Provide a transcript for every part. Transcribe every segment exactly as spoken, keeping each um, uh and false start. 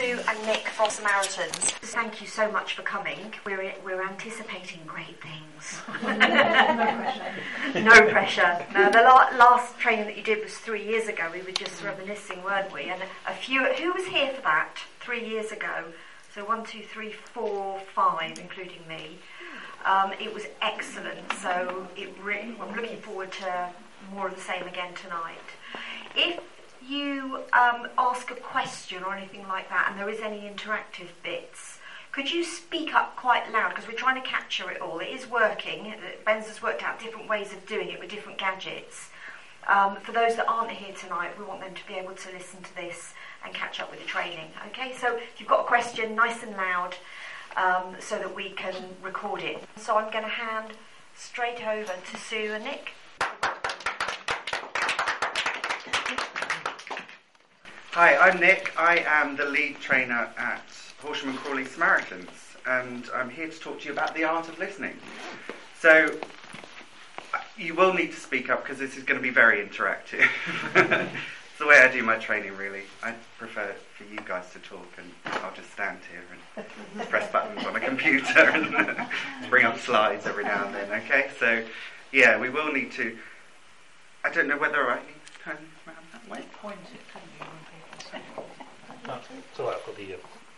Sue and Nick from Samaritans. Thank you so much for coming. We're we're anticipating great things. No pressure. No pressure. No, the la- last training that you did was three years ago. We were just reminiscing, weren't we? And a few. Who was here for that three years ago? So one, two, three, four, five, including me. Um, it was excellent. So it re- I'm looking forward to more of the same again tonight. If you um, ask a question or anything like that, and there is any interactive bits, could you speak up quite loud, because we're trying to capture it all. It is working. Ben's has worked out different ways of doing it with different gadgets. Um, for those that aren't here tonight, we want them to be able to listen to this and catch up with the training. Okay, so if you've got a question, nice and loud, um, so that we can record it. So I'm going to hand straight over to Sue and Nick. Hi, I'm Nick. I am the lead trainer at Horsham and Crawley Samaritans, and I'm here to talk to you about the art of listening. So, you will need to speak up because this is going to be very interactive. It's the way I do my training, really. I prefer for you guys to talk, and I'll just stand here and press buttons on a computer and bring up slides every now and then, okay? So, yeah, we will need to... I don't know whether I need to turn around that way. Point it, couldn't you? No, it's all right, I've got the...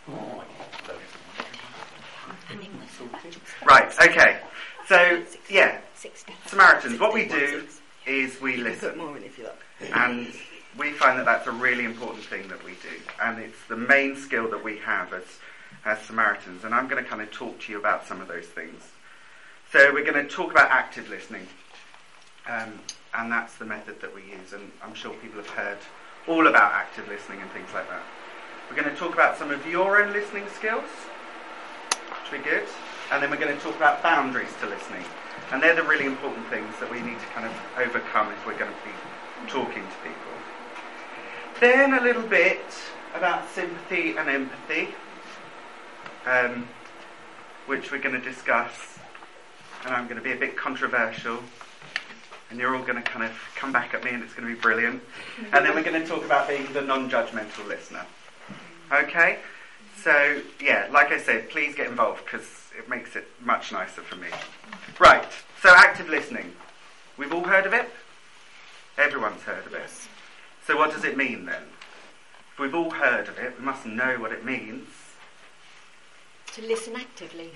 Uh, right, okay. So, yeah, Samaritans, what we do is we listen. And we find that that's a really important thing that we do. And it's the main skill that we have as, as Samaritans. And I'm going to kind of talk to you about some of those things. So we're going to talk about active listening. Um, and that's the method that we use. And I'm sure people have heard all about active listening and things like that. We're going to talk about some of your own listening skills, which will be good. And then we're going to talk about boundaries to listening. And they're the really important things that we need to kind of overcome if we're going to be talking to people. Then a little bit about sympathy and empathy, um, which we're going to discuss. And I'm going to be a bit controversial. And you're all going to kind of come back at me and it's going to be brilliant. And then we're going to talk about being the non-judgmental listener. Okay? So, yeah, like I said, please get involved because it makes it much nicer for me. Right, so active listening. We've all heard of it? Everyone's heard of it. So what does it mean then? If we've all heard of it, we must know what it means. To listen actively.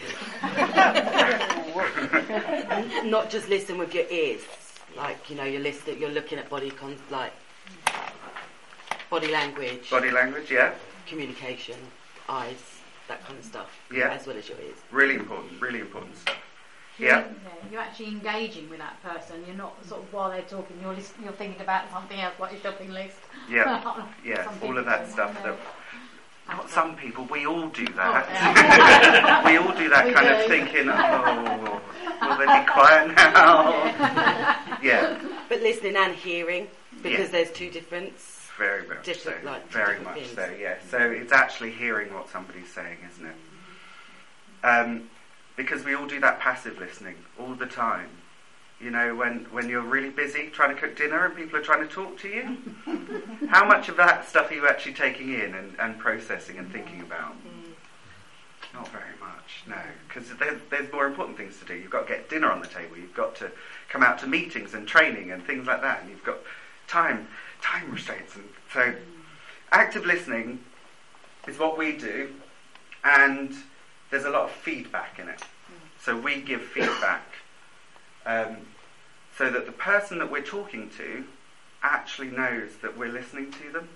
Not just listen with your ears. Like, you know, you're listening, you're looking at body con- like body language. Body language, yeah. Communication, eyes, that kind of stuff. Yeah. As well as your ears. Really important, really important stuff. You're, Yeah. yeah. You're actually engaging with that person. You're not sort of while they're talking, you're listening, you're thinking about something else, like your shopping list. Yeah. Yeah. Some All of people that do, stuff and, that uh, not some people, we all do that. Oh, yeah. We all do that We kind do. of thinking, oh, will they be quiet now? Yeah. Yeah. But listening and hearing, because Yeah. there's two difference. Very much Different, so. like, Very different much things. so, yeah. So it's actually hearing what somebody's saying, isn't it? Um, because we all do that passive listening all the time. You know, when, when you're really busy trying to cook dinner and people are trying to talk to you, how much of that stuff are you actually taking in and, and processing and thinking about? Not very much, no. Because there's, there's more important things to do. You've got to get dinner on the table. You've got to come out to meetings and training and things like that. And you've got time, time restraints. And so active listening is what we do. And there's a lot of feedback in it. So we give feedback um, so that the person that we're talking to actually knows that we're listening to them.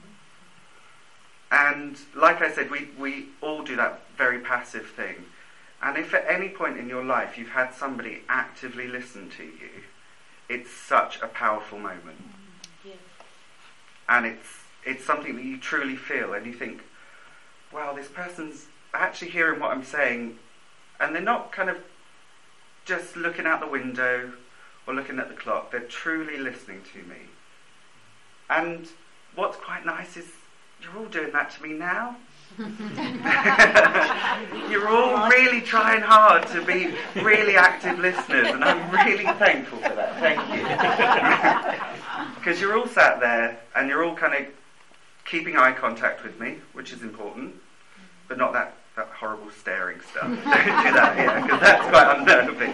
And like I said, we, we all do that very passive thing. And if at any point in your life you've had somebody actively listen to you, it's such a powerful moment. Yeah. And it's it's something that you truly feel and you think, wow, this person's actually hearing what I'm saying, and they're not kind of just looking out the window or looking at the clock. They're truly listening to me. And what's quite nice is you're all doing that to me now. You're all really trying hard to be really active listeners, and I'm really thankful for that. Thank you. Because you're all sat there and you're all kind of keeping eye contact with me, which is important, but not that, that horrible staring stuff. Don't do that, yeah, because that's quite unnerving.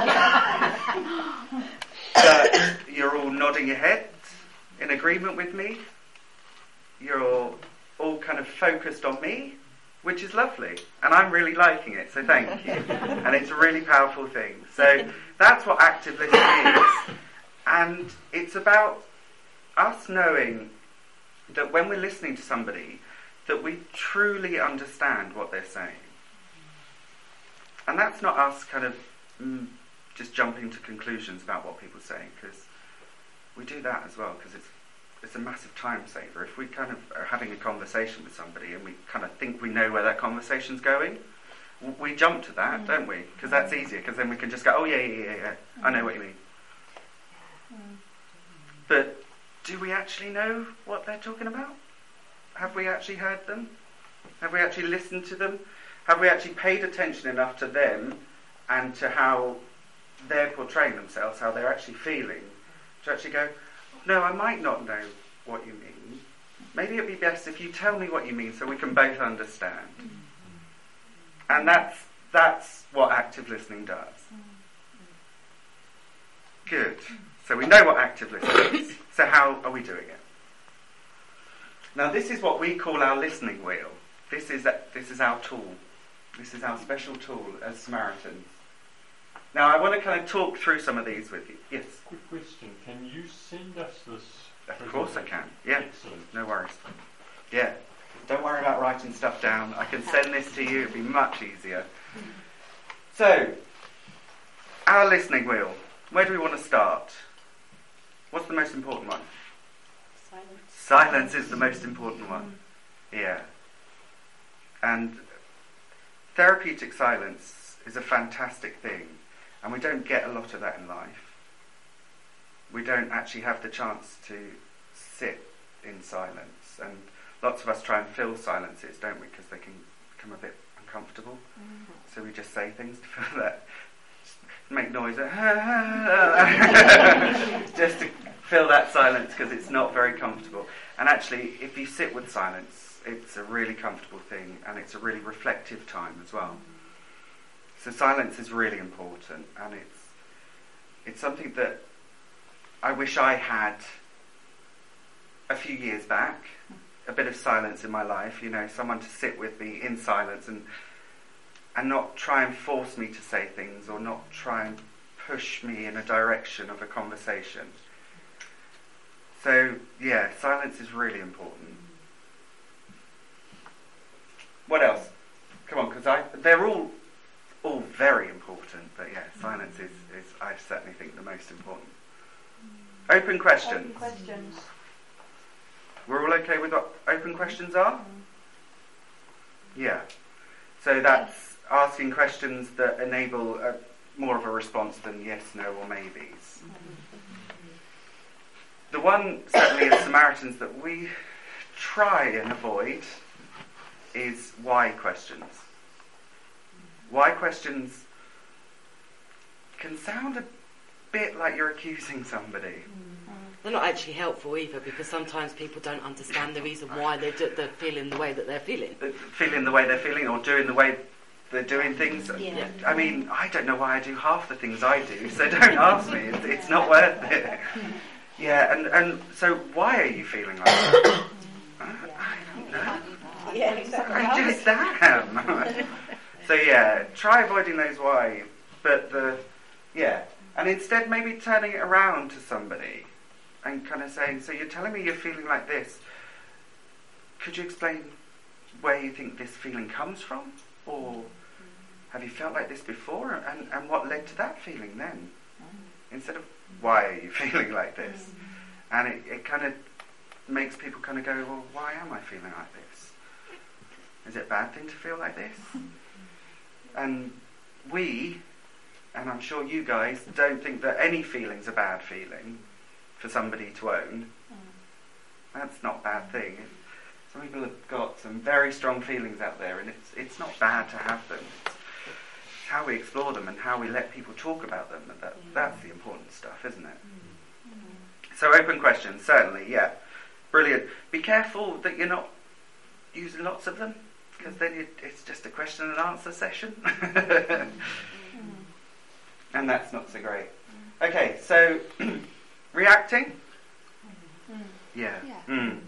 Uh, you're all nodding your heads in agreement with me. You're all, all kind of focused on me, which is lovely. And I'm really liking it, so thank you. And it's a really powerful thing. So that's what active listening is. And it's about us knowing that when we're listening to somebody, that we truly understand what they're saying. And that's not us kind of mm, just jumping to conclusions about what people are saying, because we do that as well, because it's it's a massive time saver. If we kind of are having a conversation with somebody and we kind of think we know where that conversation's going, we jump to that, mm. don't we? Because that's easier, because then we can just go, oh yeah, yeah, yeah, yeah, I know what you mean. Mm. But do we actually know what they're talking about? Have we actually heard them? Have we actually listened to them? Have we actually paid attention enough to them and to how they're portraying themselves, how they're actually feeling, to actually go, no, I might not know what you mean. Maybe it'd be best if you tell me what you mean so we can both understand. And that's that's what active listening does. Good. So we know what active listening is. So how are we doing it? Now this is what we call our listening wheel. This is this is our tool. This is our special tool as Samaritans. Now I want to kind of talk through some of these with you. Yes? Quick question. Can you send us this? Of course I can. Yeah. Excellent. No worries. Yeah. Don't worry about writing stuff down. I can send this to you. It'd be much easier. So, our listening wheel. Where do we want to start? What's the most important one? Silence. Silence is the most important one. Yeah. And therapeutic silence is a fantastic thing. And we don't get a lot of that in life. We don't actually have the chance to sit in silence. And lots of us try and fill silences, don't we? Because they can become a bit uncomfortable. Mm-hmm. So we just say things to fill that, just make noise, just to fill that silence, because it's not very comfortable. And actually, if you sit with silence, it's a really comfortable thing, and it's a really reflective time as well. So silence is really important, and it's it's something that I wish I had a few years back, a bit of silence in my life, you know, someone to sit with me in silence and and not try and force me to say things, or not try and push me in a direction of a conversation. So, yeah, silence is really important. What else? Come on, because I they're all all very important, but yeah, silence is, is I certainly think the most important. Open questions. Open questions. We're all okay with what open questions are? Yeah. So that's asking questions that enable a, more of a response than yes, no, or maybes. The one, certainly as Samaritans, that we try and avoid is why questions. Why questions can sound a bit like you're accusing somebody. They're not actually helpful either, because sometimes people don't understand the reason why they're, do- they're feeling the way that they're feeling. Feeling the way they're feeling, or doing the way they're doing things. Yeah. I mean, I don't know why I do half the things I do, so don't ask me. It's, it's not worth it. Yeah, and, and so why are you feeling like that? I don't know. Yeah, exactly. I just am. So yeah, try avoiding those why, but the, yeah. And instead maybe turning it around to somebody and kind of saying, so you're telling me you're feeling like this. Could you explain where you think this feeling comes from? Or have you felt like this before? And, and what led to that feeling then? Instead of, why are you feeling like this? And it, it kind of makes people kind of go, well, why am I feeling like this? Is it a bad thing to feel like this? And we, and I'm sure you guys, don't think that any feeling's a bad feeling for somebody to own. That's not a bad thing. Some people have got some very strong feelings out there, and it's it's not bad to have them. It's how we explore them and how we let people talk about them. That, that's the important stuff, isn't it? So open questions, certainly, yeah. Brilliant. Be careful that you're not using lots of them, because then it, it's just a question and answer session. And that's not so great. Okay, so reacting? Yeah. Yeah. Mm.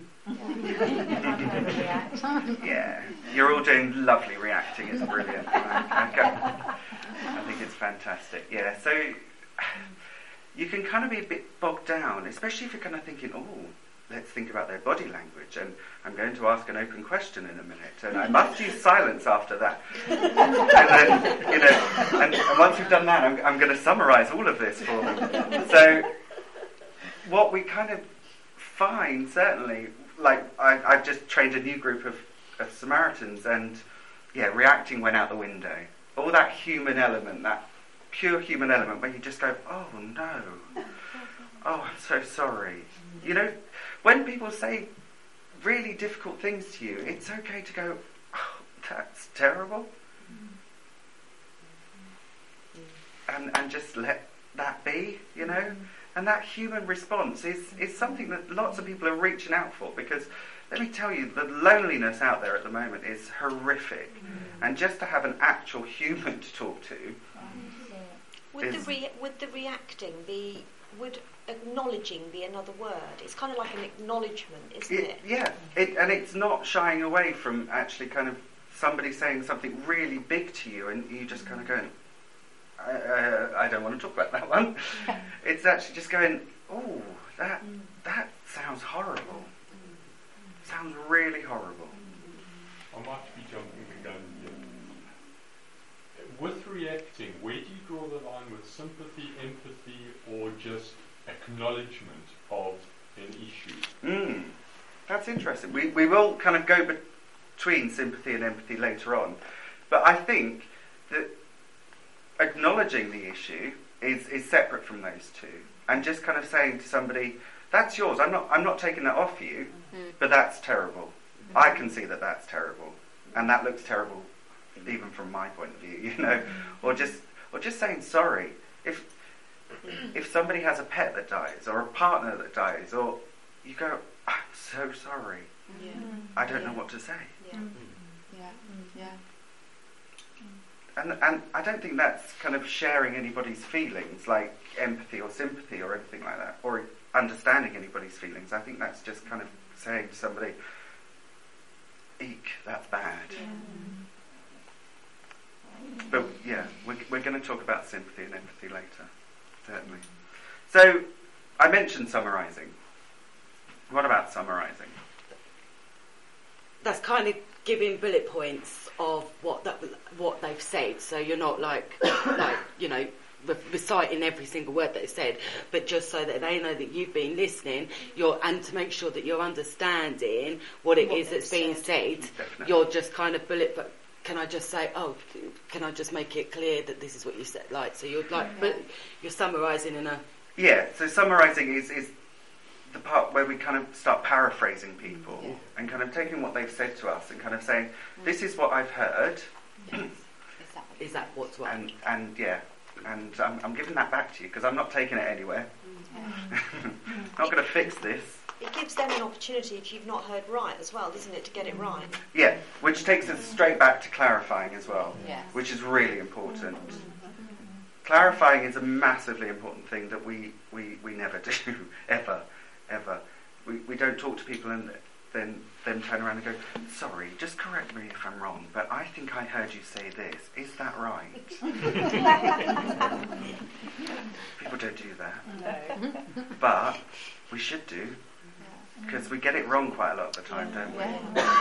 Overreact. Yeah. You're all doing lovely reacting. It's brilliant. I, I, go- I think it's fantastic. Yeah, so you can kind of be a bit bogged down, especially if you're kind of thinking, oh, let's think about their body language, and I'm going to ask an open question in a minute, and I must use silence after that. And then, you know, and, and once we've done that, I'm, I'm going to summarise all of this for them. So what we kind of find, certainly, like I, I've just trained a new group of, of Samaritans, and yeah, reacting went out the window. All that human element, that pure human element, where you just go, oh no, oh I'm so sorry. You know, when people say really difficult things to you, it's okay to go, oh, that's terrible. And and just let that be, you know. And that human response is, is something that lots of people are reaching out for, because let me tell you, the loneliness out there at the moment is horrific. And just to have an actual human to talk to. Would is, the re- would the reacting be, would acknowledging be another word? It's kind of like an acknowledgement, isn't it, it? Yeah, it, and it's not shying away from actually kind of somebody saying something really big to you, and you just kind of going, I, uh, I don't want to talk about that one. It's actually just going, oh, that that sounds horrible. Sounds really horrible. I might be jumping the gun here. With reacting, where do you draw the line with sympathy, empathy, or just acknowledgement of an issue? Mm, that's interesting. We we will kind of go between sympathy and empathy later on, but I think that acknowledging the issue is, is separate from those two, and just kind of saying to somebody, that's yours, I'm not I'm not taking that off you, mm. but that's terrible. Mm. I can see that that's terrible, and that looks terrible even from my point of view, you know. Or just or just saying sorry. If if somebody has a pet that dies, or a partner that dies, or you go, I'm so sorry, yeah. I don't yeah. know what to say. Yeah. Mm. Yeah. Yeah. And and I don't think that's kind of sharing anybody's feelings, like empathy or sympathy or anything like that, or understanding anybody's feelings. I think that's just kind of saying to somebody, eek, that's bad. Yeah. But yeah, we're, we're going to talk about sympathy and empathy later, certainly. So, I mentioned summarising. What about summarising? That's kind of giving bullet points of what that what they've said. So you're not like like you know re- reciting every single word that is said, but just so that they know that you've been listening. You're and to make sure that you're understanding what it what is that's being said. said Definitely. You're just kind of bullet. But can I just say, oh, can I just make it clear that this is what you said? Like, so you're like, but you're summarising in a Yeah. So summarising is is the part where we kind of start paraphrasing people yeah. and kind of taking what they've said to us and kind of saying, this is what I've heard. Yes. Is that, is that what's what? And, and yeah, and I'm, I'm giving that back to you because I'm not taking it anywhere. Mm. Not going to fix this. It gives them an opportunity, if you've not heard right as well, doesn't it, to get it right? Yeah, which takes us straight back to clarifying as well, Yes. which is really important. Clarifying is a massively important thing that we, we, we never do, ever, ever. We we don't talk to people and then then turn around and go, sorry, just correct me if I'm wrong, but I think I heard you say this. Is that right? People don't do that. No. But we should do, because we get it wrong quite a lot of the time, don't we?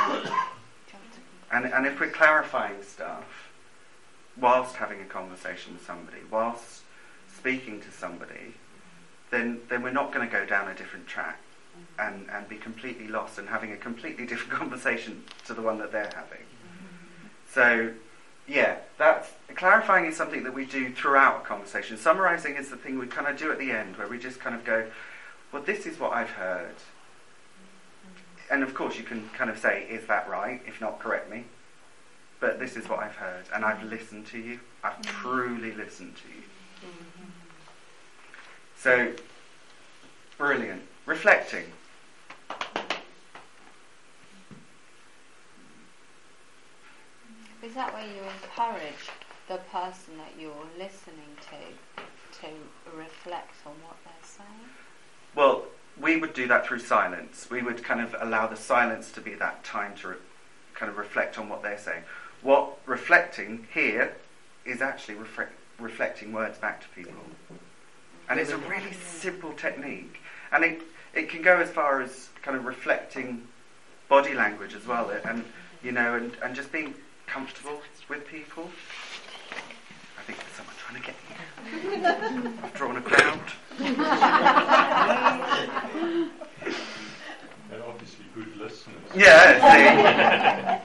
And and if we're clarifying stuff whilst having a conversation with somebody, whilst speaking to somebody, then then we're not going to go down a different track and, and be completely lost and having a completely different conversation to the one that they're having. So, yeah, that's clarifying is something that we do throughout a conversation. Summarising is the thing we kind of do at the end, where we just kind of go, well, this is what I've heard. And of course you can kind of say, is that right? If not, correct me. But this is what I've heard, and I've listened to you. I've truly listened to you. So, brilliant. Reflecting. Is that where you encourage the person that you're listening to to reflect on what they're saying? Well, we would do that through silence. We would kind of allow the silence to be that time to re- kind of reflect on what they're saying. What reflecting here is actually refre- reflecting words back to people. And it's a really simple technique. And it, it can go as far as kind of reflecting body language as well, and you know, and, and just being comfortable with people. I think there's someone trying to get me. I've drawn a crowd. They're obviously good listeners. Yeah,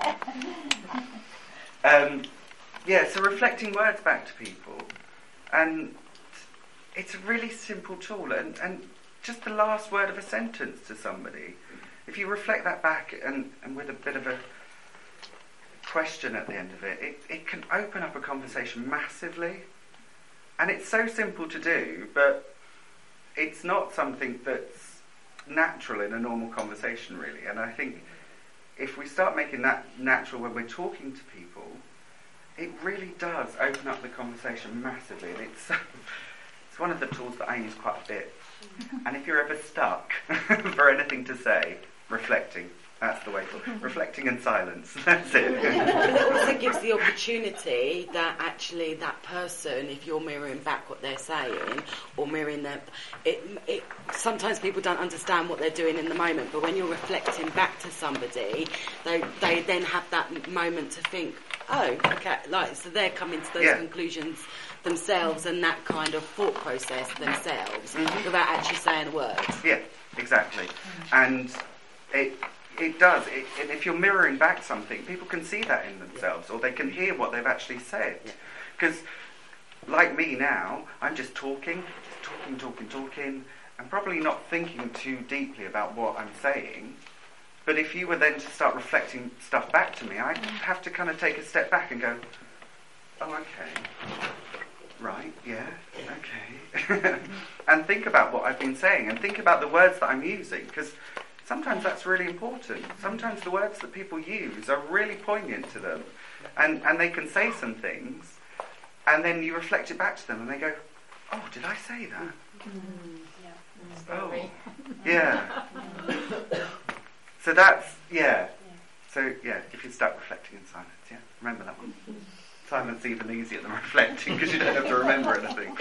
see. um, yeah, so reflecting words back to people. And it's a really simple tool. And, and just the last word of a sentence to somebody, if you reflect that back and, and with a bit of a question at the end of it, it, it can open up a conversation massively. And it's so simple to do, but it's not something that's natural in a normal conversation, really. And I think if we start making that natural when we're talking to people, it really does open up the conversation massively. And it's, it's one of the tools that I use quite a bit. And if you're ever stuck for anything to say, reflecting. That's the way to reflecting in silence. That's it. But it also gives the opportunity that actually that person, if you're mirroring back what they're saying or mirroring them, it, it sometimes people don't understand what they're doing in the moment. But when you're reflecting back to somebody, they they then have that moment to think, oh, okay, like so they're coming to those yeah. conclusions themselves and that kind of thought process themselves mm-hmm. without actually saying a word. Yeah, exactly. And it. It does. It, and if you're mirroring back something, people can see that in themselves, or they can hear what they've actually said. Because, like me now, I'm just talking, just talking, talking, talking, and probably not thinking too deeply about what I'm saying. But if you were then to start reflecting stuff back to me, I'd have to kind of take a step back and go, oh, okay, right, yeah, okay. And think about what I've been saying, and think about the words that I'm using, because sometimes that's really important. Sometimes the words that people use are really poignant to them. And, and they can say some things, and then you reflect it back to them, and they go, oh, did I say that? Mm. Yeah. Oh, yeah. So that's, yeah. So, yeah, if you start reflecting in silence, yeah, remember that one. Silence even easier than reflecting, because you don't have to remember anything.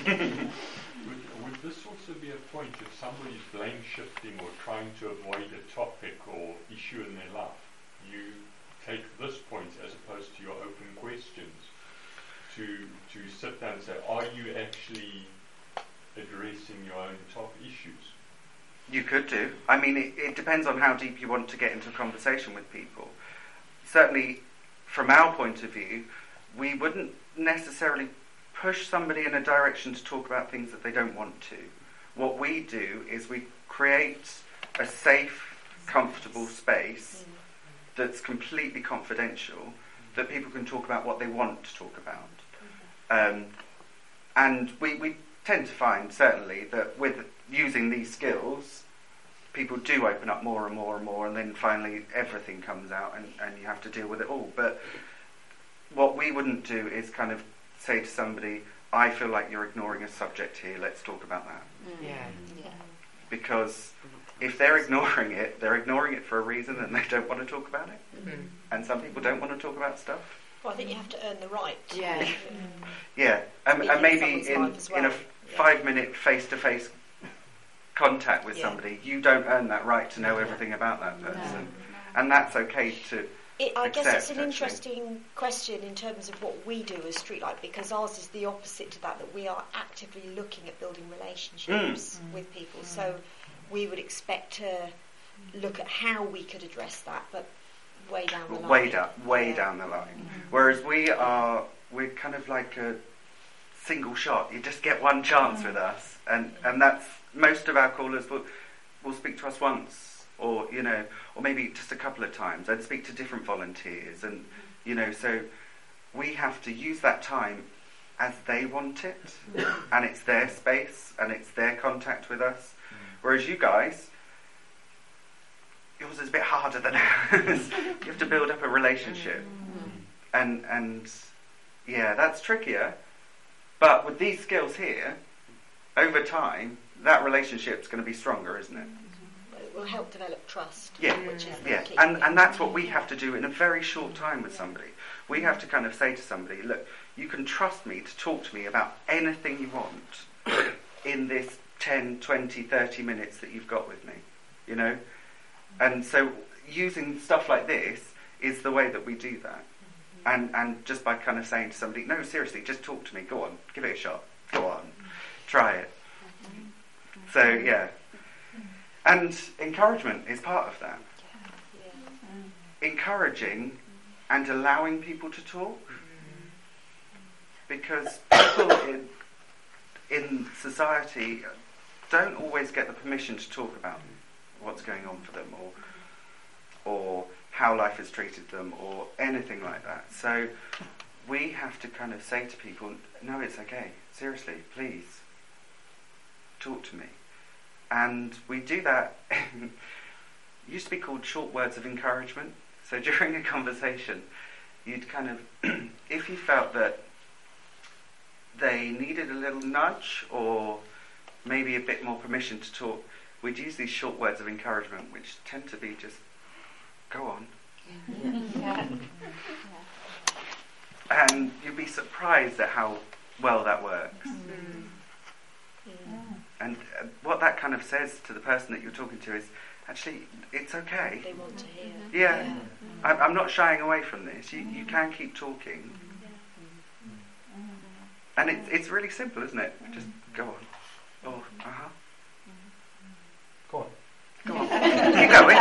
Would, would this also be a point if somebody's blame shifting or trying to avoid a topic or issue in their life? You take this point as opposed to your open questions to to sit down and say, are you actually addressing your own top issues? You could do. I mean, it, it depends on how deep you want to get into a conversation with people. Certainly, from our point of view, we wouldn't necessarily push somebody in a direction to talk about things that they don't want to. What we do is we create a safe, comfortable space that's completely confidential, that people can talk about what they want to talk about. Um, and we, we tend to find, certainly, that with using these skills, people do open up more and more and more, and then finally everything comes out and, and you have to deal with it all. But what we wouldn't do is kind of say to somebody, I feel like you're ignoring a subject here, let's talk about that. Yeah. Yeah. Because if they're ignoring it, they're ignoring it for a reason and they don't want to talk about it. Mm. And some people don't want to talk about stuff. Well, I think you have to earn the right. Yeah. Yeah, um, Be and in maybe someone's in, life as well. in a Yeah. five-minute face-to-face contact with Yeah. somebody, you don't earn that right to know everything about that person. And that's okay to It, I guess accept, it's an actually. interesting question in terms of what we do as Streetlight, because ours is the opposite to that, that we are actively looking at building relationships Mm. with people. Mm. So we would expect to look at how we could address that, but way down the line. way down, way Yeah. down the line. Whereas we are, we're kind of like a single shot. You just get one chance with us, and and that's most of our callers will will speak to us once, or you know, or maybe just a couple of times, and speak to different volunteers, and you know, so we have to use that time as they want it, and it's their space, and it's their contact with us. Whereas you guys, yours is a bit harder than ours. You have to build up a relationship. and and yeah, that's trickier. But with these skills here, over time, that relationship's going to be stronger, isn't it? It will help develop trust. Yeah, which is the yeah, key and thing. and that's what we have to do in a very short time with somebody. We have to kind of say to somebody, look, you can trust me to talk to me about anything you want in this ten, twenty, thirty minutes that you've got with me, you know? And so using stuff like this is the way that we do that. And and just by kind of saying to somebody, no, seriously, just talk to me, go on, give it a shot, go on, try it. So, yeah. And encouragement is part of that. Encouraging and allowing people to talk. Because people in, in society don't always get the permission to talk about what's going on for them, or or how life has treated them, or anything like that. So we have to kind of say to people, no, it's okay, seriously, please, talk to me. And we do that, it used to be called short words of encouragement. So during a conversation, you'd kind of, if you felt that they needed a little nudge, or maybe a bit more permission to talk, we'd use these short words of encouragement, which tend to be just, go on. Yeah. Yeah. And you'd be surprised at how well that works. Mm. Yeah. And uh, what that kind of says to the person that you're talking to is, actually, it's okay. They want to hear. Yeah, yeah. I, I'm not shying away from this. You, you can keep talking. And it, it's really simple, isn't it? Just go on. Oh, uh-huh. Go on. Go on. Keep going.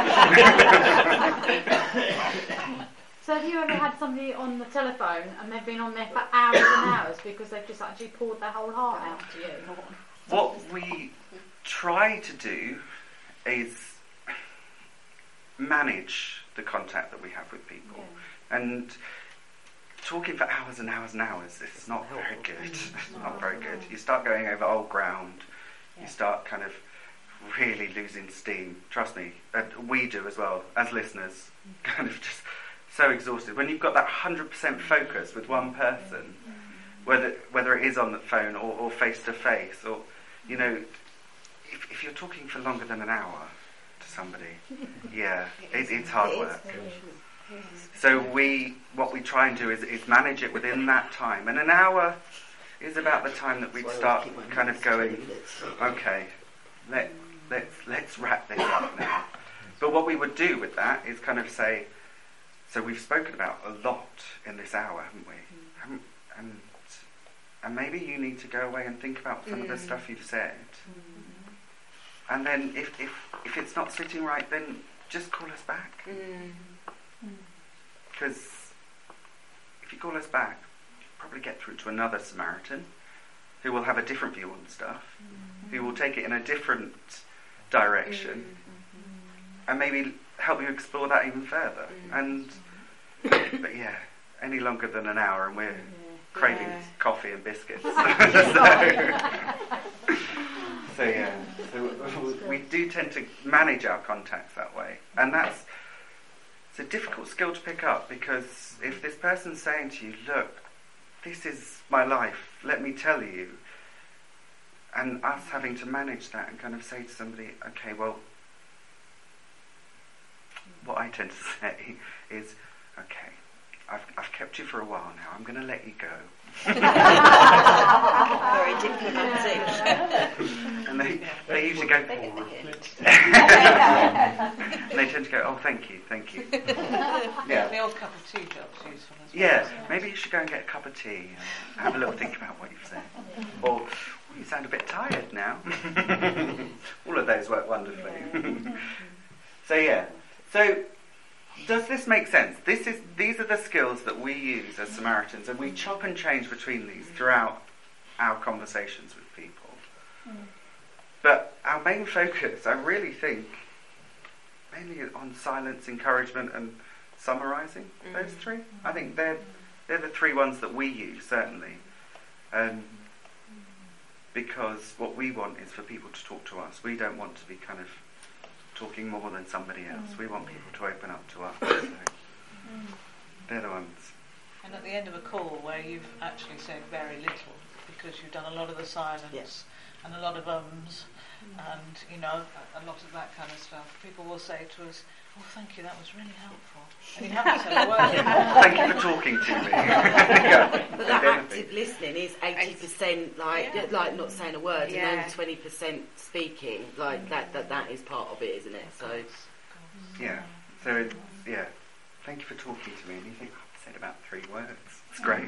So have you ever had somebody on the telephone and they've been on there for hours and hours because they've just actually poured their whole heart out to you? What we try to do is manage the contact that we have with people. Yeah. And talking for hours and hours and hours is not very good. It's not very good. You start going over old ground. You start kind of really losing steam. Trust me, and we do as well, as listeners, kind of just so exhausted. When you've got that one hundred percent focus with one person, whether whether it is on the phone or, or face-to-face, or, you know, if, if you're talking for longer than an hour to somebody, yeah, it, it's hard work. So we, what we try and do is, is manage it within that time. And an hour is about the time that we'd start kind of going, okay, let, let's, let's wrap this up now. But what we would do with that is kind of say, so we've spoken about a lot in this hour, haven't we? Haven't, and, and maybe you need to go away and think about some mm. of the stuff you've said. Mm. And then if, if, if it's not sitting right, then just call us back. Because mm. if you call us back, you'll probably get through to another Samaritan who will have a different view on stuff, mm. who will take it in a different direction, mm. and maybe help you explore that even further. Mm. And but yeah, any longer than an hour and we're yeah. craving yeah. coffee and biscuits. so, so yeah, so we do tend to manage our contacts that way, and that's it's a difficult skill to pick up, because if this person's saying to you, look, this is my life, let me tell you, and us having to manage that and kind of say to somebody, okay, well, what I tend to say is, okay, I've, I've kept you for a while now, I'm going to let you go. Very diplomatic. And they, they usually go, and they tend to go, oh, thank you, thank you. Yeah. The old cup of tea job's useful as well. Yeah, maybe you should go and get a cup of tea and have a little think about what you've said. Or, oh, you sound a bit tired now. All of those work wonderfully. So yeah, so does this make sense? This is these are the skills that we use as Samaritans, and we chop and change between these throughout our conversations with people. But our main focus, I really think, mainly on silence, encouragement, and summarising. Mm. Those three, I think they're they're the three ones that we use certainly, um, because what we want is for people to talk to us. We don't want to be kind of talking more than somebody else. We want people to open up to us. So they're the ones. And at the end of a call where you've actually said very little because you've done a lot of the silence Yes. and a lot of ums and, you know, a, a lot of that kind of stuff, people will say to us, "Oh, thank you, that was really helpful." And you haven't said a word. Thank you for talking to me. Yeah. But that active listening is eighty percent like Yeah. like not saying a word, Yeah. and then twenty percent speaking. Like that, that that is part of it, isn't it? So Yeah. So it, yeah. Thank you for talking to me. And you think, oh, I've said about three words. It's great.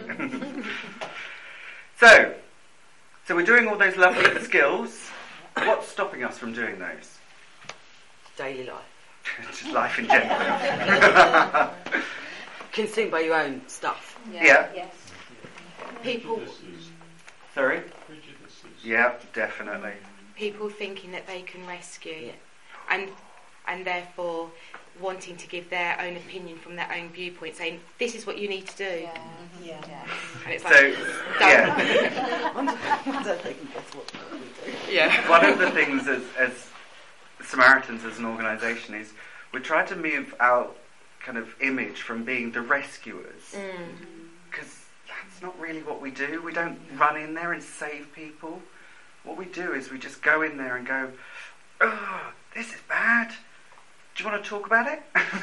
so, so we're doing all those lovely skills. What's stopping us from doing those? daily life, Just life in general. consumed by your own stuff. Yeah. Yes. People, Prejudices. Sorry? Prejudices. Yeah, definitely. People thinking that they can rescue, Yeah. and and therefore wanting to give their own opinion from their own viewpoint, saying this is what you need to do. Yeah. Yeah. Yeah. And it's So, like, yeah. I don't think that's what we do. yeah. One of the things as, as Samaritans as an organisation is we try to move our kind of image from being the rescuers, because that's not really what we do. We don't run in there and save people. What we do is we just go in there and go, "Oh, this is bad. Do you want to talk about it?"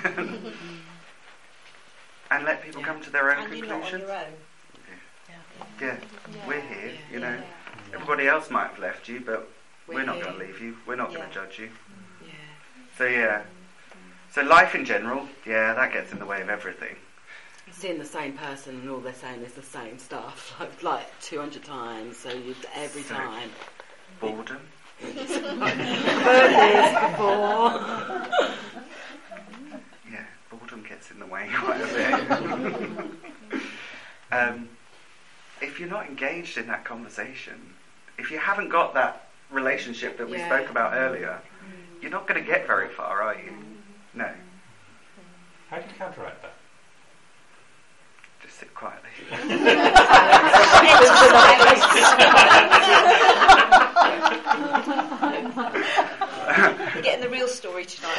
And let people come to their own And you're not on conclusions. your own. Yeah, we're here, you know. Everybody else might have left you, but we're, We're not here. going to leave you. We're not going Yeah. to judge you. Yeah. So yeah. So life in general, yeah, that gets in the way of everything. Seeing the same person and all they're saying is the same stuff, like, like two hundred times. So you every So- time. Boredom. Heard this before. Yeah, boredom gets in the way quite a bit. um, if you're not engaged in that conversation, if you haven't got that relationship that we Yeah. spoke about earlier, you're not going to get very far, are you? No. How do you counteract that? Just sit quietly. We're getting the real story tonight.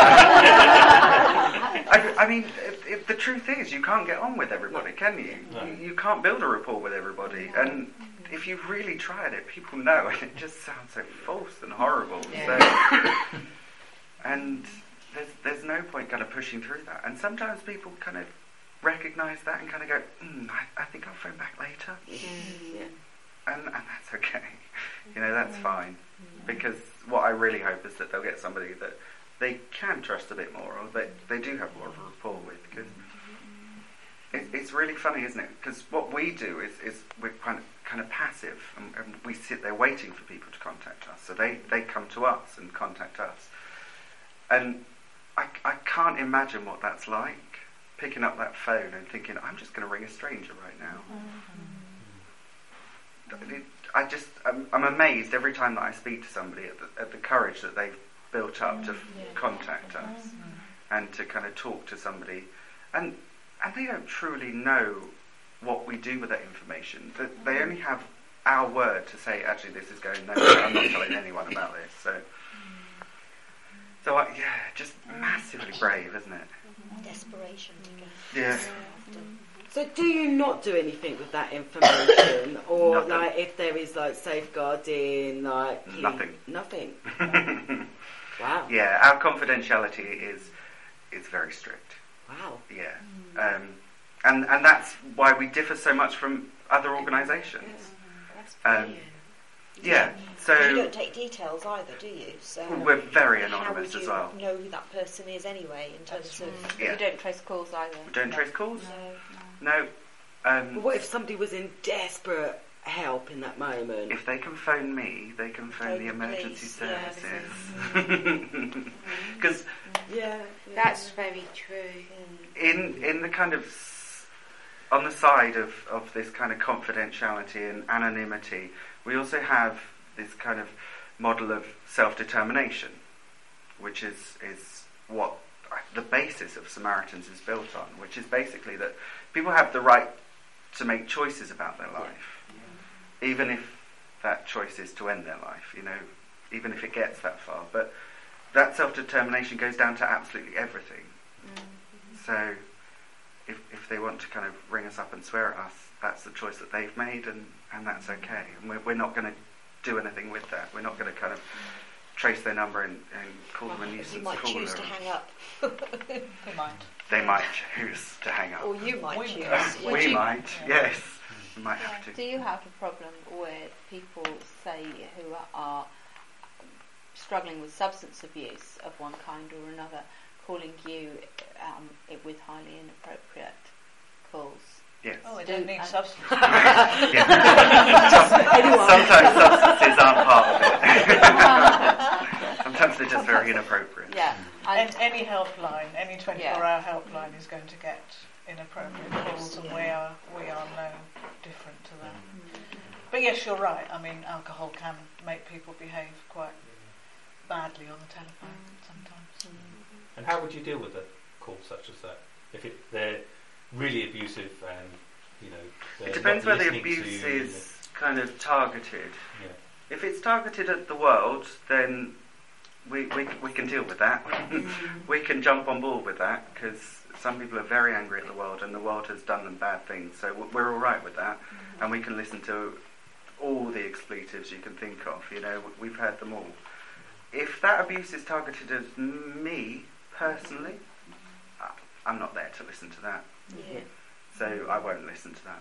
I, I mean, if, if the truth is, you can't get on with everybody, can you? No. you? You can't build a rapport with everybody. And if you've really tried it, people know, and it just sounds so false and horrible. So, and there's, there's no point kind of pushing through that. And sometimes people kind of recognise that and kind of go, mm, I, I think I'll phone back later. Yeah. And, and that's okay. You know, that's fine. Because what I really hope is that they'll get somebody that they can trust a bit more, or that they do have more of a rapport with. Because it, it's really funny, isn't it? Because what we do is, is we're kind of, kind of passive, and, and we sit there waiting for people to contact us. So they, they come to us and contact us. And I, I can't imagine what that's like, picking up that phone and thinking, I'm just going to ring a stranger right now. It, I just, I'm, I'm amazed every time that I speak to somebody at the, at the courage that they've built up to f- contact us and to kind of talk to somebody, and and they don't truly know what we do with that information. They, they only have our word to say, actually, this is going nowhere. I'm not telling anyone about this. So, so I, yeah, just massively brave, isn't it? Desperation to go. Yeah. So do you not do anything with that information, or Nothing. like if there is like safeguarding, like you- Nothing. nothing? Wow. Yeah, our confidentiality is is very strict. Wow. Yeah, um, and and that's why we differ so much from other organisations. That's Um, brilliant. yeah, You so don't take details either, do you? So we're very how anonymous would as you well. know who that person is anyway in terms of? Yeah. You don't trace calls either. We don't trace calls. No. No. Um, But what if somebody was in desperate help in that moment? if they can phone me, they can phone Phone the the emergency police, yeah, services. Because Yeah. That's very true. in in the kind of s- on the side of, of this kind of confidentiality and anonymity, we also have this kind of model of self-determination, which is is what the basis of Samaritans is built on, which is basically that people have the right to make choices about their life, even if that choice is to end their life, you know, even if it gets that far. But that self-determination goes down to absolutely everything. So if, if they want to kind of ring us up and swear at us, that's the choice that they've made, and, and that's okay. And we're, we're not going to do anything with that. We're not going to kind of trace their number and, and call them a nuisance You might caller. choose to hang up. They might. They might choose to hang up. Or you might We choose. might. We you- might, yeah. yes. We might Yeah. have to. Do you have a problem with people, say, who are struggling with substance abuse of one kind or another, calling you um, it with highly inappropriate calls? Yes. Oh, we don't need Uh, substance. Yeah. Sometimes substances aren't part of it. Sometimes they're just very inappropriate. Yeah. And any helpline, any twenty-four hour helpline is going to get inappropriate calls, and we are we are no different to them. But yes, you're right. I mean, alcohol can make people behave quite badly on the telephone sometimes. And how would you deal with a call such as that? If it, they're really abusive and, you know, they're It depends not where the listening to abuse you, is kind of targeted. Yeah. If it's targeted at the world, then we we, we can deal with that. We can jump on board with that, because some people are very angry at the world, and the world has done them bad things. So w- we're all right with that, and we can listen to all the expletives you can think of. You know, w- we've heard them all. If that abuse is targeted at me personally, I- I'm not there to listen to that. Yeah. So I won't listen to that.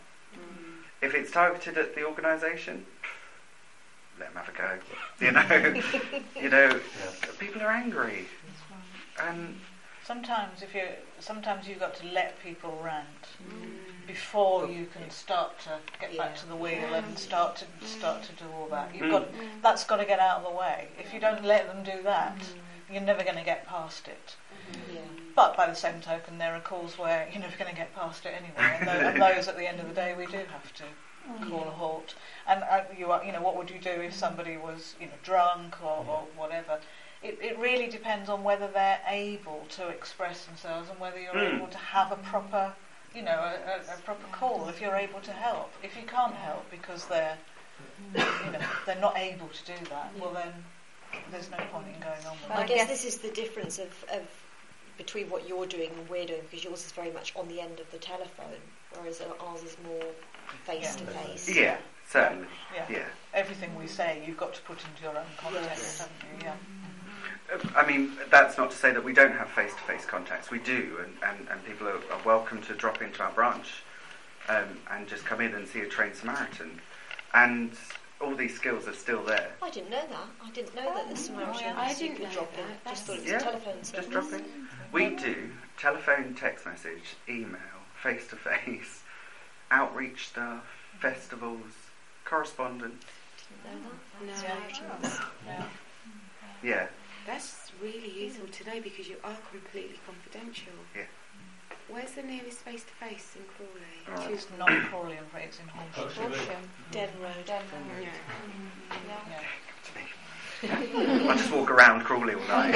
If it's targeted at the organisation, let them have a go. You know, you know, Yeah. people are angry, and Sometimes, if you sometimes you've got to let people rant before you can start to get back Yeah. to the wheel and start to start to do all that. You've got that's got to get out of the way. If you don't let them do that, you're never going to get past it. Yeah. But by the same token, there are calls where you're never going to get past it anyway, and those, and those at the end of the day we do have to call a halt. And uh, you are, you know, what would you do if somebody was, you know, drunk or, or whatever? It, it really depends on whether they're able to express themselves and whether you're Mm. able to have a proper, you know, a, a, a proper call. If you're able to help, if you can't help because they're, you know, they're not able to do that, well then there's no point in going on with I it. guess this is the difference of, of between what you're doing and we're doing, because yours is very much on the end of the telephone, whereas ours is more face to face. yeah, certainly, Yeah. yeah. Everything we say, you've got to put into your own context, Yes. haven't you? Yeah. I mean, that's not to say that we don't have face-to-face contacts. We do, and, and, and people are, are welcome to drop into our branch um, and just come in and see a trained Samaritan. And all these skills are still there. I didn't know that. I didn't know that the Samaritans yeah. I you didn't could know drop in. that. Just thought it was Yeah, a telephone service. Just drop in. We do telephone, text message, email, face-to-face, outreach stuff, festivals, correspondence. Didn't know that. No. Samaritans. Yeah. Yeah, That's really useful to know because you are completely confidential. Yeah. Where's the nearest face to face in Crawley? Oh. It's not Crawley, I'm afraid, it's in Horsham. Horsham. Den Road. Yeah. Yeah. I just walk around Crawley all night.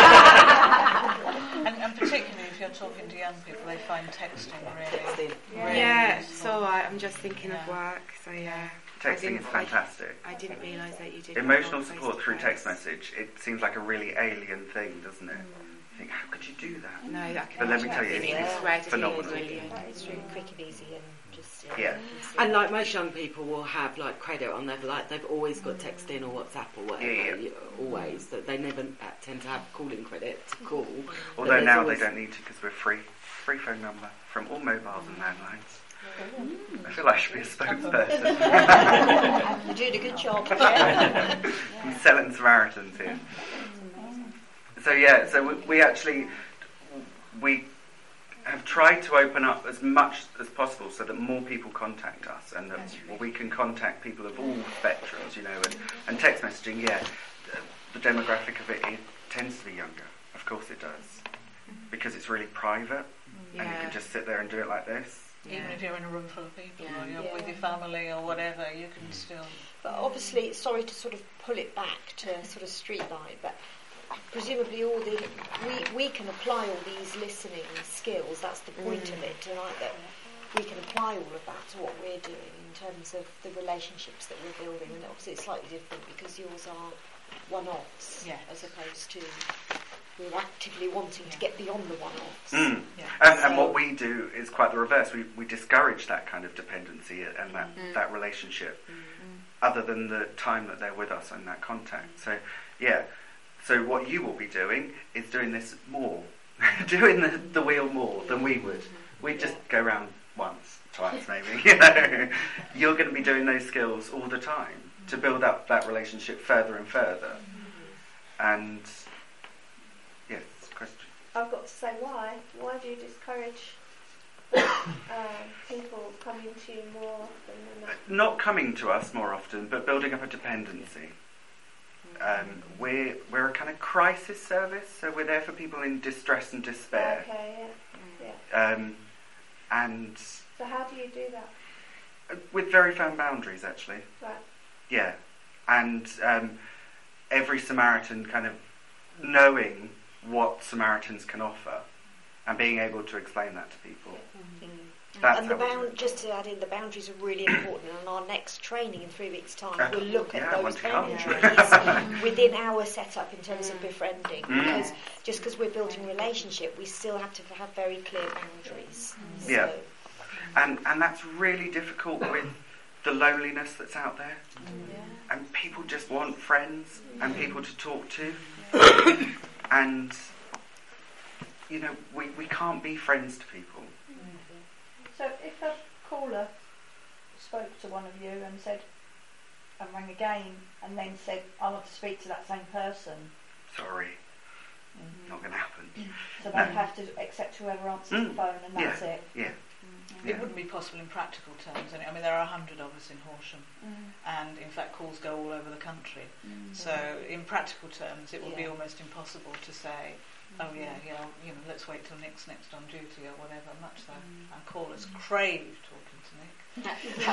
And, and particularly if you're talking to young people, they find texting really, really Yeah, useful. so I, I'm just thinking Yeah. of work, so yeah. I Texting didn't- is fantastic. I, I didn't realise that you did Emotional that support through face-to-face. text message, it seems like a really alien thing, doesn't it? You think, how could you do that? No, I can But let me tell you, it's it's incredibly phenomenal. brilliant. It's really quick and easy and just yeah. Yeah. And like most young people will have like credit on their like they've always got texting or WhatsApp or whatever. Yeah, yeah. you- Always that they never uh, tend to have calling credit to call. But Although there's now always- they don't need to because we're free. Free phone number from all mobiles and landlines. I feel like I should be a spokesperson. You're doing a good job. I'm selling Samaritans here. So yeah, so we, we actually we have tried to open up as much as possible so that more people contact us and that we can contact people of all spectrums, you know, and, and text messaging, yeah, the demographic of it, it tends to be younger. Of course it does. Because it's really private and you Yeah. can just sit there and do it like this. Even if you're in a room full of people Yeah. or you're Yeah. with your family or whatever, you can still... But obviously, sorry to sort of pull it back to sort of street light, but presumably all the we we can apply all these listening skills. That's the point of it tonight, that we can apply all of that to what we're doing in terms of the relationships that we're building. And obviously, it's slightly different because yours are one-offs Yes. as opposed to we're actively wanting to get beyond the one-offs. Mm. Yeah. And, and So- what we do is quite the reverse. We, we discourage that kind of dependency and that, Mm. that relationship, Mm. other than the time that they're with us and that contact. So, yeah. So what you will be doing is doing this more, doing the, the wheel more than we would. We'd just go round once, twice maybe. You know, you're going to be doing those skills all the time to build up that relationship further and further. And yes, question. I've got to say, why? Why do you discourage um, people coming to you more often than that? Not coming to us more often, but building up a dependency. Um, we're we're a kind of crisis service, so we're there for people in distress and despair. Okay, yeah. yeah. Um, and So how do you do that? with very firm boundaries, actually. Right. Yeah, and um, every Samaritan kind of knowing what Samaritans can offer and being able to explain that to people. That's And the how we do bound, it. just to add in, the boundaries are really important. And our next training in three weeks' time, Uh, we'll look yeah, at I those want to come. boundaries within our setup in terms of befriending. Mm. Because just because we're building relationship, we still have to have very clear boundaries. Yeah. So, And and that's really difficult with the loneliness that's out there. Yeah. And people just want friends and people to talk to. And, you know, we, we can't be friends to people. So if a caller spoke to one of you and said, and rang again, and then said, I want to speak to that same person, Sorry, not going to happen. so they'd have to accept whoever answers Mm. the phone, and that's Yeah. it. Yeah. It Yeah. wouldn't be possible in practical terms. I mean, there are a hundred of us in Horsham, and in fact, calls go all over the country. So, in practical terms, it would be Yeah. almost impossible to say, "Oh yeah, yeah, you know, let's wait till Nick's next on duty or whatever." Much though our callers crave talking to Nick.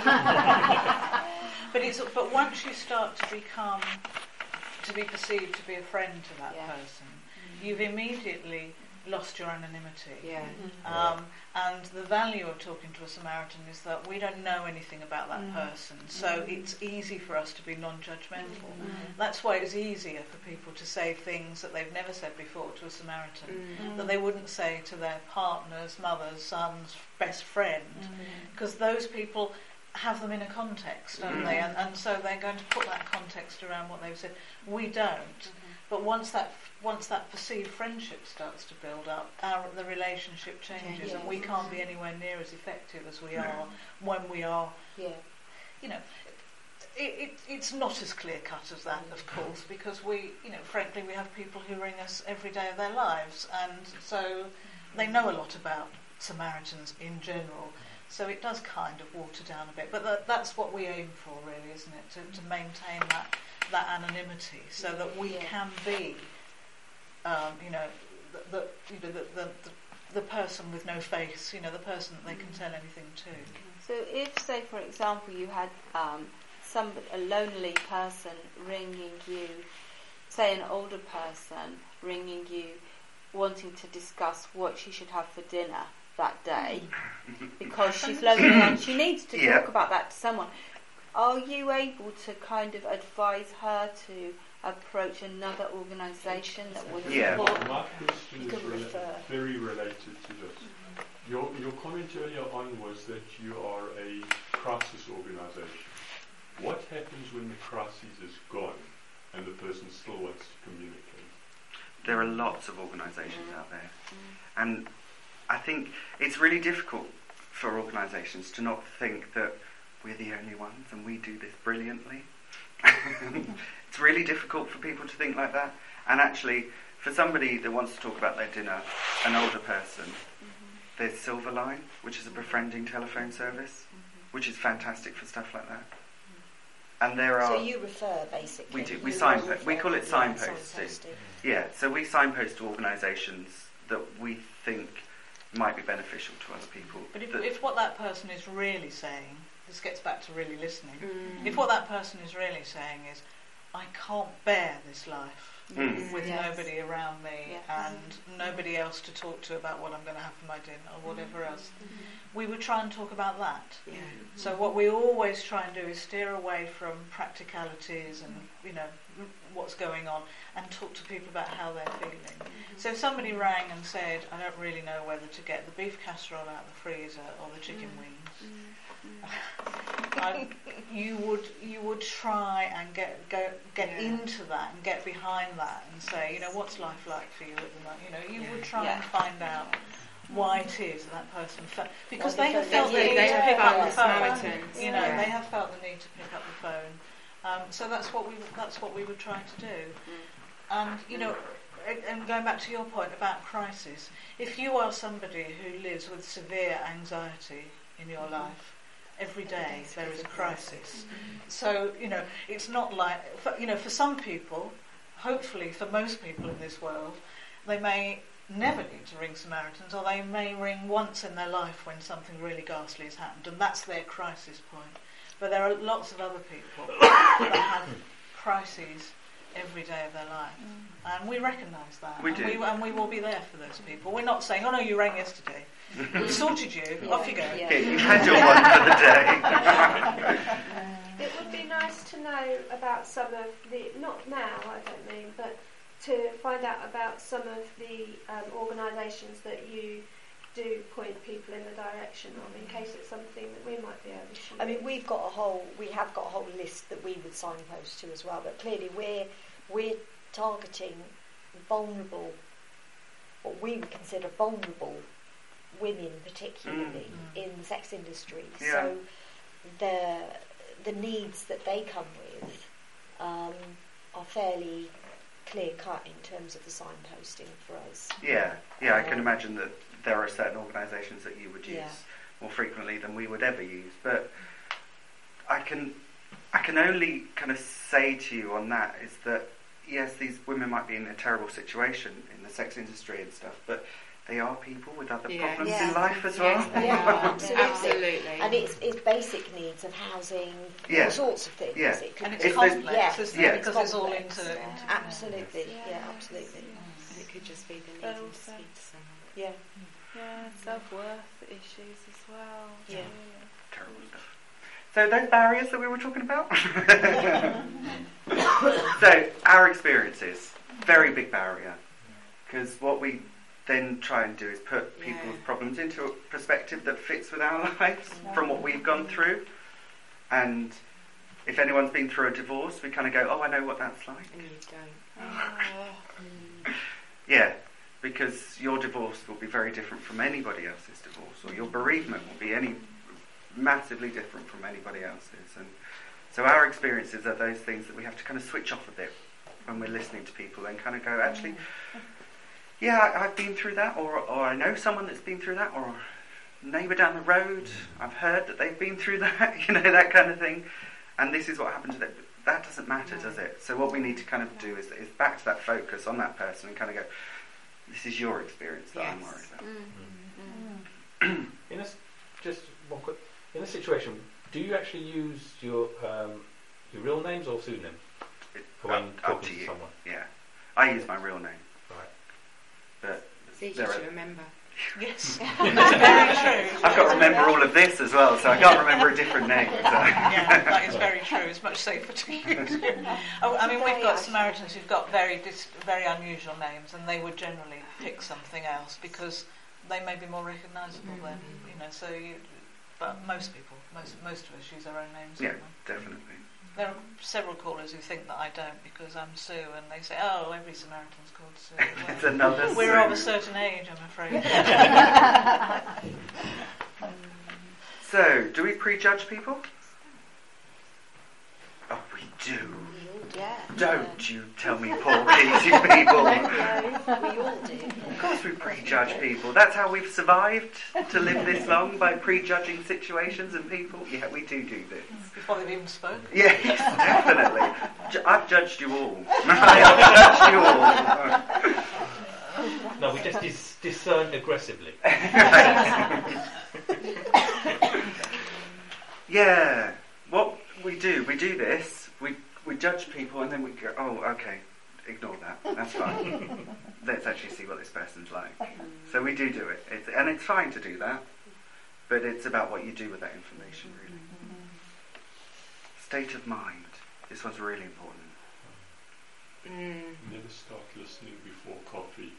But it's but once you start to become to be perceived to be a friend to that Yeah. person, you've immediately lost your anonymity. Yeah. Um, and the value of talking to a Samaritan is that we don't know anything about that Mm. person, so it's easy for us to be non-judgmental. That's why it's easier for people to say things that they've never said before to a Samaritan, that they wouldn't say to their partner's, mother's, son's best friend, because those people have them in a context, don't they? And, and so they're going to put that context around what they've said. We don't. But once that once that perceived friendship starts to build up, our the relationship changes, and we can't be anywhere near as effective as we are when we are. yeah. You know, it, it, it's not as clear cut as that, of course, because we, you know, frankly, we have people who ring us every day of their lives, and so they know a lot about Samaritans in general. So it does kind of water down a bit, but that, that's what we aim for, really, isn't it? To, to maintain that that anonymity, so that we Yeah. can be, um, you know, the, the you know the, the the person with no face, you know, the person that they can tell anything to. So if, say, for example, you had um, some a lonely person ringing you, say an older person ringing you, wanting to discuss what she should have for dinner that day, because she's lonely and she needs to Yeah. talk about that to someone, are you able to kind of advise her to approach another organisation that would Yeah. support? My question You is can rela- refer. very related to this. Your, your comment earlier on was that you are a crisis organisation. What happens when the crisis is gone and the person still wants to communicate? There are lots of organisations out there. And I think it's really difficult for organisations to not think that we're the only ones and we do this brilliantly. It's really difficult for people to think like that. And actually, for somebody that wants to talk about their dinner, an older person, there's Silverline, which is a befriending telephone service, which is fantastic for stuff like that. And there are... So you refer, basically. We do. We You signpost. We refer, call it yeah, signposting. signposting. Yeah, so we signpost to organisations that we think might be beneficial to other people. But if, that- if what that person is really saying, this gets back to really listening, Mm. if what that person is really saying is, I can't bear this life Mm. with Yes. nobody around me Yes. and nobody else to talk to about what I'm going to have for my dinner or whatever else. We would try and talk about that. Yeah. So what we always try and do is steer away from practicalities and, you know, what's going on and talk to people about how they're feeling. So if somebody rang and said, I don't really know whether to get the beef casserole out of the freezer or the chicken wings, I, you would you would try and get go get Yeah. into that and get behind that and say, you know, what's life like for you at the moment? You know, you Yeah. would try Yeah. and find out why it is that person felt, because Why they they have felt felt the they- need they to have pick felt up the the phone. Samaritans, You know, yeah. they have felt the need to pick up the phone. Um, so that's what we that's what we would try to do. And you know, and- and going back to your point about crisis, if you are somebody who lives with severe anxiety in your life, every day there is a crisis. So you know, it's not like for, you know, for some people, hopefully for most people in this world, they may never need to ring Samaritans, or they may ring once in their life when something really ghastly has happened, and that's their crisis point. But there are lots of other people that have crises every day of their life, and we recognise that. We and do. We, and we will be there for those people. We're not saying, "Oh no, you rang yesterday. We sorted you. Yeah. Off you go." Yeah. Yeah, you had your one for the day. It would be nice to know about some of the, not now, I don't mean, but to find out about some of the um, organisations that you do point people in the direction of, in case it's something that we might be able to use. I mean, we've got a whole, we have got a whole list that we would signpost to as well. But clearly, we're we're targeting vulnerable, what we would consider vulnerable women, particularly Mm. in the sex industry. Yeah. So the the needs that they come with um, are fairly clear cut in terms of the signposting for us. Yeah, yeah, I can imagine that there are certain organisations that you would use Yeah. more frequently than we would ever use. But I can, I can only kind of say to you on that is that yes, these women might be in a terrible situation in the sex industry and stuff, but they are people with other Yeah. problems Yeah. in life as Yes, well. they Yeah, are. absolutely. Absolutely. And it's, it's basic needs of housing, Yeah. all sorts of things. Yeah. It could And be- it's If there's- complex, Yeah. isn't Yeah. it? Because it's all complex. into, Yeah. into Absolutely, Yes. yeah, absolutely. And it could just be the need But to also- speak to someone. Yeah, Yeah, self-worth issues as well. yeah. Terrible stuff. So those barriers that we were talking about. So our experiences, very big barrier, because what we then try and do is put people's Yeah. problems into a perspective that fits with our lives from what we've gone through. And if anyone's been through a divorce, we kind of go, oh, I know what that's like. And you don't. Yeah, because your divorce will be very different from anybody else's divorce, or your bereavement will be any massively different from anybody else's. And so our experiences are those things that we have to kind of switch off a bit when we're listening to people and kind of go, actually, yeah, I, I've been through that, or, or I know someone that's been through that, or a neighbour down the road, I've heard that they've been through that, you know, that kind of thing. And this is what happened to them. That doesn't matter, does it? So what we need to kind of do is, is back to that focus on that person and kind of go, this is your experience that I'm Yes. worried about. Mm. In a, s- just one quick, in a situation, do you actually use your um, your real names or pseudonym It- for when up, up talking to to you. someone? Yeah. I use my real name. Right. But It's easy there to are- remember. Yes, that's very true. I've got to remember all of this as well, so I can't remember a different name. So. Yeah, that is very true. It's much safer to use. Oh, I mean, we've got Samaritans who've got very dis- very unusual names, and they would generally pick something else because they may be more recognisable then. You know, so you, but most people, most most of us use our own names. Yeah, don't we? definitely. There are several callers who think that I don't because I'm Sue, and they say, "Oh, every Samaritan's called Sue." Well, It's another we're Sue. of a certain age, I'm afraid. So, do we prejudge people? Oh, we do. Yeah. Don't you tell me poor easy people. We all do. Of course we prejudge people. That's how we've survived to live this long, by prejudging situations and people. Yeah, we do do this. Before they've even spoken. Yes, definitely. Ju- I've judged you all. I have judged you all. No, we just dis- discern aggressively. Yeah. What we do, we do this. We we judge people and then we go, oh, okay, ignore that. That's fine. Let's actually see what this person's like. So we do do it. It's, and it's fine to do that. But it's about what you do with that information, really. State of mind. This one's really important. Mm. Never start listening before coffee.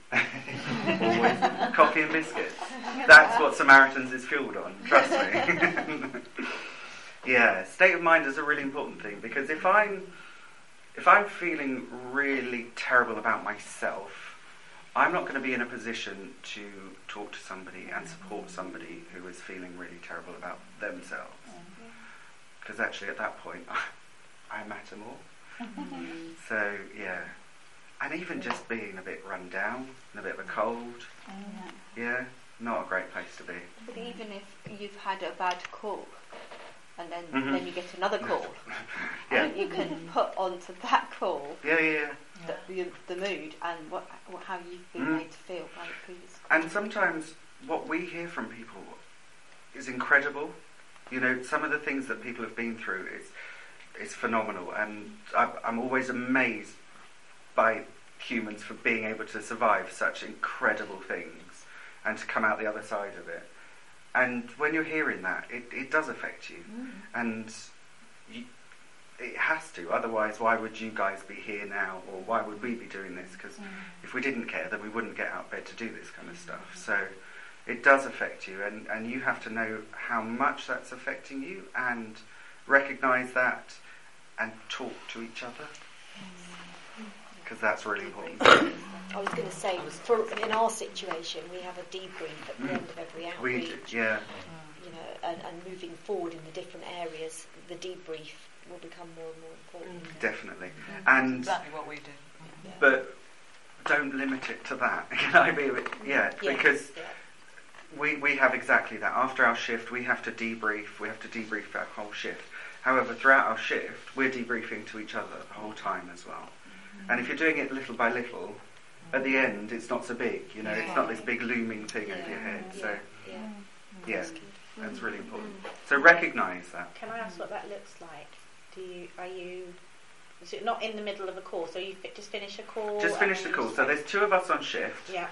Always coffee and biscuits. That's what Samaritans is fueled on, trust me. Yeah, state of mind is a really important thing, because if I'm if I'm feeling really terrible about myself, I'm not going to be in a position to talk to somebody and support somebody who is feeling really terrible about themselves. Because actually at that point, I matter more. So, yeah. And even just being a bit run down, and a bit of a cold, yeah, not a great place to be. But even if you've had a bad call, and then Mm-hmm. then you get another call, Yeah. and you can put onto that call Yeah, yeah, yeah. the, the, the mood and what, what how you've been Mm. made to feel by the previous call. And sometimes what we hear from people is incredible. You know, some of the things that people have been through is is phenomenal, and I'm, I'm always amazed by humans for being able to survive such incredible things and to come out the other side of it. And when you're hearing that, it, it does affect you, Mm. and you, it has to. Otherwise, why would you guys be here now, or why would we be doing this? Because Mm. if we didn't care, then we wouldn't get out of bed to do this kind of stuff. So it does affect you, and, and you have to know how much that's affecting you and recognise that and talk to each other, because that's really important. I was going to say, for in our situation, we have a debrief at the Mm. end of every outreach. We do, yeah. You know, and, and moving forward in the different areas, the debrief will become more and more important. Definitely. That's And exactly what we do. but don't limit it to that. Can I be a bit, yeah, Yeah, because yeah. we we have exactly that. After our shift, we have to debrief. We have to debrief our whole shift. However, throughout our shift, we're debriefing to each other the whole time as well. And if you're doing it little by little, at the end, it's not so big. You know, it's not this big looming thing over your head. So, Yeah. yeah, that's really important. So recognise that. Can I ask what that looks like? Do you are you? Is it not in the middle of a call? So you fi- just finish a call. Just finish the and- call. So there's two of us on shift. Yeah.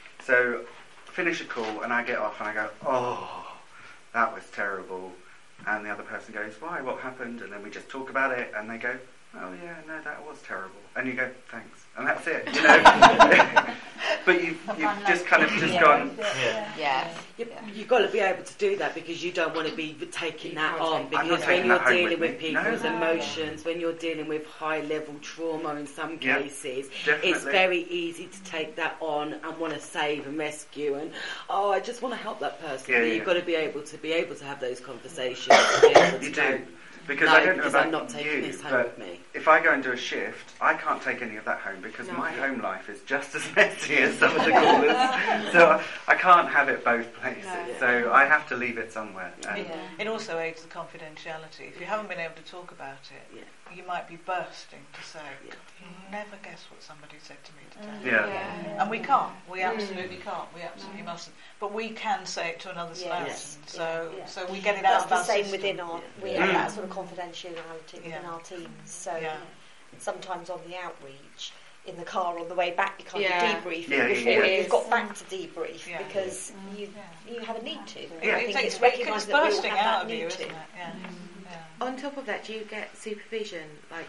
So finish a call, and I get off, and I go, oh, that was terrible. And the other person goes, why? What happened? And then we just talk about it, and they go, oh yeah, no, that was terrible. And you go, thanks, and that's it. You know. But you've you've just kind of just gone. Yeah. Yes. You, you've got to be able to do that, because you don't want to be taking that on. I'm not Because taking when you're that home dealing with with me. people's No, no. emotions, when you're dealing with high level trauma in some Yeah, cases, it's definitely. very easy to take that on and want to save and rescue and, oh, I just want to help that person. Yeah, but yeah. you've got to be able to be able to have those conversations. To be able to You go, do. Because no, I don't know because about I'm not taking you, this home but with me. if I go and do a shift, I can't take any of that home, because No. my home life is just as messy as some of the callers. So I, I can't have it both places. No. So I have to leave it somewhere. And It, it also aids the confidentiality. If you haven't been able to talk about it, Yeah. you might be bursting to say, Yeah. "You'll never guess what somebody said to me today." Yeah. Yeah. And we can't. We absolutely can't. We absolutely mustn't. But we can say it to another Yes. Samaritan. Yes. So, Yeah. so we get it That's out the of our same system. within our. We Yeah. have Mm. that sort of confidentiality within Yeah. our teams. So Yeah. sometimes on the outreach, in the car on the way back, you kind Yeah. of debrief Yeah, yeah, before yeah. you've got back to debrief Yeah. because you Yeah. you have a need to. Yeah. I It think takes, it's recognising it's that we all bursting have out that of need you, to. isn't it? Yeah. Yeah. On top of that, do you get supervision? Like,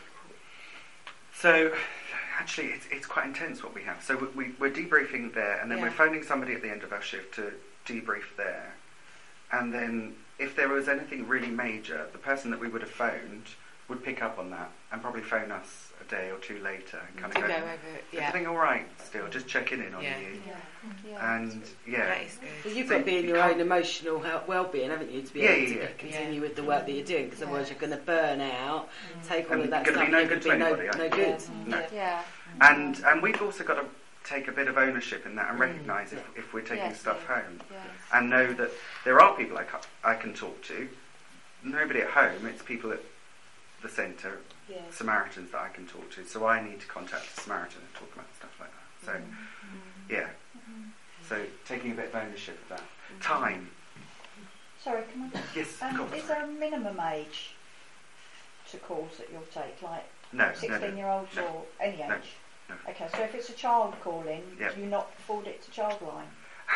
So, actually, it's, it's quite intense what we have. So we, we, we're debriefing there, and then Yeah. we're phoning somebody at the end of our shift to debrief there. And then if there was anything really major, the person that we would have phoned would pick up on that and probably phone us a day or two later and kind to of go go, over it, yeah. everything all right still, just checking in on Yeah. you. Yeah. And, yeah. That is good. Well, you've So got to be in you your can't- own emotional health, well-being, haven't you, to be Yeah, able yeah, to yeah. continue with the work that you're doing, because otherwise you're going to burn out, take all And of that gonna stuff, be no and good to it'll be anybody, no, I no think. good. No. Yeah. And and we've also got to take a bit of ownership in that and recognise if, if we're taking Yes, stuff yeah. home. Yes. And know that there are people I, ca- I can talk to. Nobody at home, it's people at the centre, Yeah. Samaritans that I can talk to. So I need to contact a Samaritan and talk about stuff like that. So, yeah. So taking a bit of ownership of that. Time. Sorry, can I? Yes, Um, of course. is there a minimum age to calls that you'll take? Like, No, sixteen-year-olds no, no, or any age? no, no. Okay, so if it's a child calling, Yep. do you not forward it to Childline?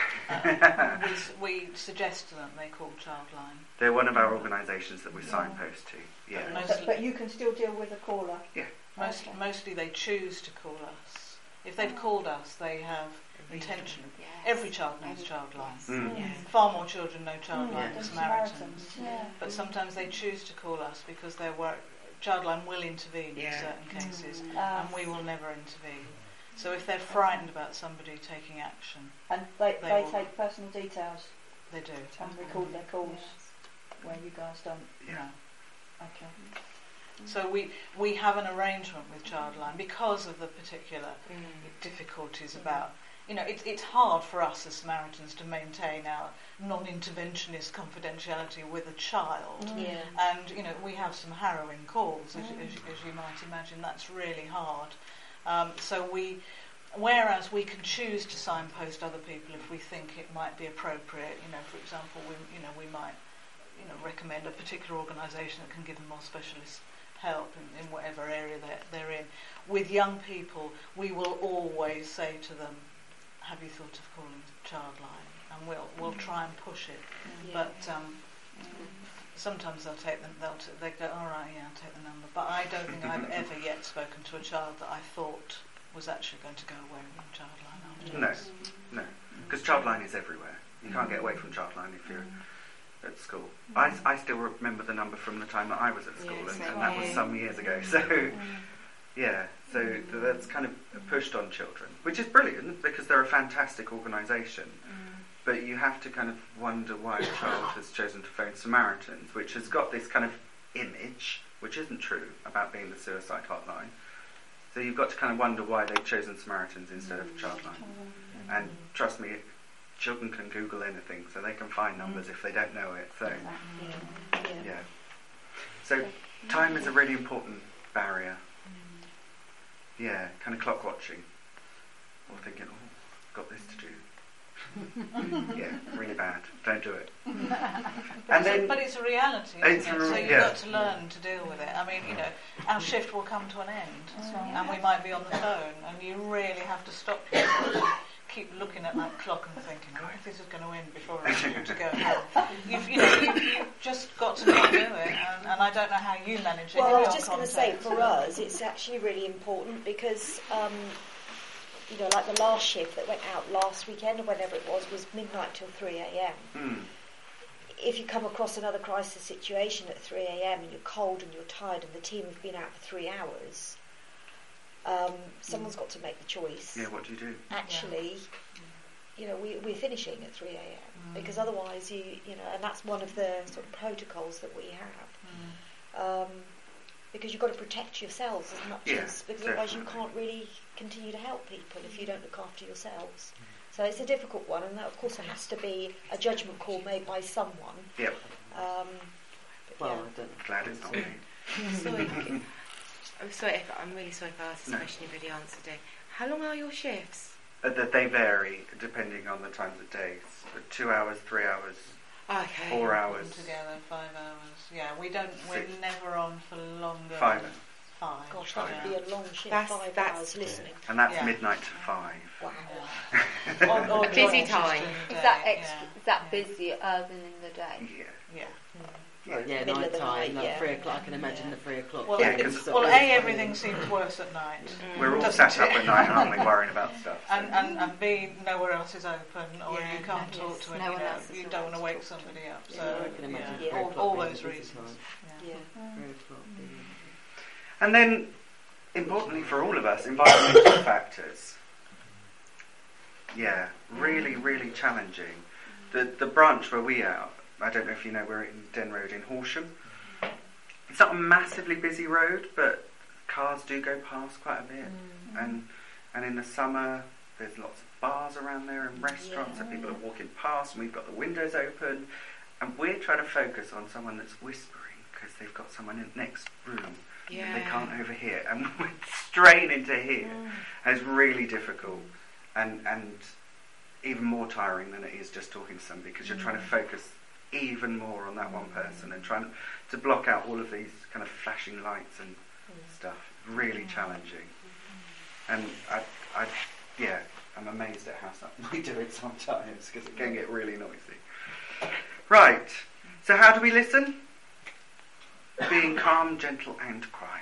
Uh, we, we suggest to them they call Childline. They're one of our organisations that we signpost to. Yeah. But, but you can still deal with a caller? Yeah. Most, Okay. Mostly they choose to call us. If they've called us, they have intention. Every child knows Childline. Mm. Yes. Far more children know Childline Mm. than Than Samaritans. Samaritans, yeah. But sometimes they choose to call us because their work, Childline will intervene Yeah. in certain cases, Mm. Ah. and we will never intervene. So if they're frightened about somebody taking action, And they, They they will. take personal details they do. and record their calls where you guys don't? No. Okay. So we we have an arrangement with Childline because of the particular Mm. difficulties about, you know, it's it's hard for us as Samaritans to maintain our non-interventionist confidentiality with a child. Mm. Yeah. And, you know, we have some harrowing calls, as, Mm. as, as you might imagine. That's really hard. Um, so we, whereas we can choose to signpost other people if we think it might be appropriate, you know, for example, we, you know, we might, you know, recommend a particular organisation that can give them more specialist help in, in whatever area they're, they're in. With young people, we will always say to them, have you thought of calling Childline? And we'll we'll try and push it. Yeah. But um, sometimes they'll take them. They'll t- they go, all right, yeah, I'll take the number. But I don't think I've ever yet spoken to a child that I thought was actually going to go away from Childline afterwards. No, no, because Childline is everywhere. You can't get away from Childline if you're at school. I, I still remember the number from the time that I was at school, Yeah, and, same and that was here. some years ago. So, yeah, so th- that's kind of pushed on children, which is brilliant because they're a fantastic organisation. But you have to kind of wonder why a child has chosen to phone Samaritans, which has got this kind of image, which isn't true, about being the suicide hotline. So you've got to kind of wonder why they've chosen Samaritans instead of Childline. And trust me, children can Google anything, so they can find numbers if they don't know it. So, yeah. So time is a really important barrier. Yeah, kind of clock watching, or thinking, oh, got this to do. Yeah, really bad. Don't do it. But, And it's a, then, but it's a reality, isn't it's it? a- So you've yeah. got to learn to deal with it. I mean, you know, our shift will come to an end, and we might be on the phone, and you really have to stop yourself and keep looking at that clock and thinking, oh, if this is going to end before I'm able to go home. You've, you know, you've, you've just got to not do it, and, and I don't know how you manage it. Well, in I was your just going to say, context. for us, it's actually really important because, um, you know, like the last shift that went out last weekend or whenever it was, was midnight till three a.m. mm, If you come across another crisis situation at three a.m. and you're cold and you're tired and the team have been out for three hours, um, someone's got to make the choice. yeah, what do you do? Actually, you know, we, we're finishing at three a.m. because otherwise you, you know, and that's one of the sort of protocols that we have. Um, because you've got to protect yourselves as much Yeah, as, because otherwise you definitely. can't really continue to help people if you don't look after yourselves. So it's a difficult one, and that, of course there has to be a judgment call made by someone. Yep. Um, but Well, yeah. I don't Glad it's not me. Sorry, I'm sorry. If, I'm really sorry if I asked this No. question you've already answered it. How long are your shifts? Uh, that they vary depending on the times of day. So two hours, three hours, Okay. four hours, Together, five hours. Yeah, we don't. We're Six. never on for longer. five than hours. Five. Gosh, that yeah. would be a long shift, That's- five that's- hours listening. and that's Yeah. midnight to five. Wow. Or- or A busy joint time. shifts in the Is that day, extra? yeah. Is that busier uh, than in the day? Yeah. Yeah. Well, yeah, Middle of night the time, night, like yeah. three o'clock. I can imagine the three o'clock. Well, Yeah, it's- 'cause- well, A, everything seems worse at night. We're all Doesn't sat up it? at night, aren't we, worrying about stuff. So. And, and, and B, nowhere else is open, or Yeah, you can't no, talk yes, to no anyone. one You, know, else is you around don't want to to wake talk to. somebody up. Yeah, So, I can imagine yeah, three all, o'clock all being those a busy reasons. time. Yeah. Yeah. Three o'clock being- And then, importantly for all of us, environmental factors. Yeah, really, really challenging. The the branch where we are, I don't know if you know, we're in Den Road in Horsham. It's not a massively busy road, but cars do go past quite a bit. And and in the summer, there's lots of bars around there and restaurants, and people are walking past, and we've got the windows open. And we're trying to focus on someone that's whispering because they've got someone in the next room. Yeah. They can't overhear, and we're straining to hear. And it's really difficult, and and even more tiring than it is just talking to somebody because you're trying to focus even more on that one person and trying to block out all of these kind of flashing lights and stuff. really challenging. And I, I, yeah, I'm amazed at how some, we do it sometimes because it can get really noisy. Right, so how do we listen? Being calm, gentle and quiet.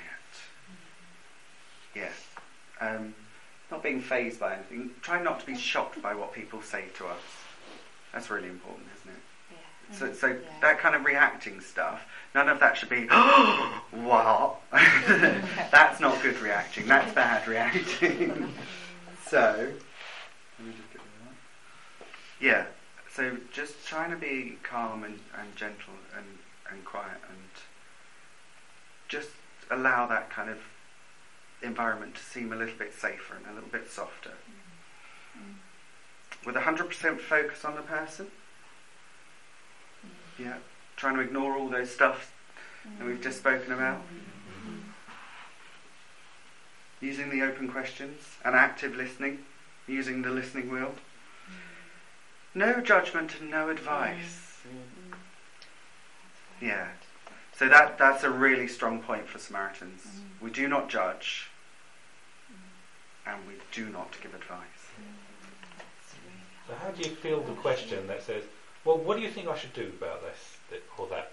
Yes. Um, not being fazed by anything. Try not to be shocked by what people say to us. That's really important, isn't it? Yeah. So, so yeah. that kind of reacting stuff, none of that should be, oh, what? That's not good reacting. That's bad reacting. So, let me just get rid of that. Yeah. So just trying to be calm and, and gentle and, and quiet and just allow that kind of environment to seem a little bit safer and a little bit softer. Mm. With one hundred percent focus on the person. Mm. Yeah, trying to ignore all those stuff mm. that we've just spoken about. Mm. Using the open questions and active listening, using the listening wheel. Mm. No judgment and no advice. Mm. Yeah. So that, that's a really strong point for Samaritans. Mm. We do not judge, mm. and we do not give advice. So how do you feel the question that says, well, what do you think I should do about this or that?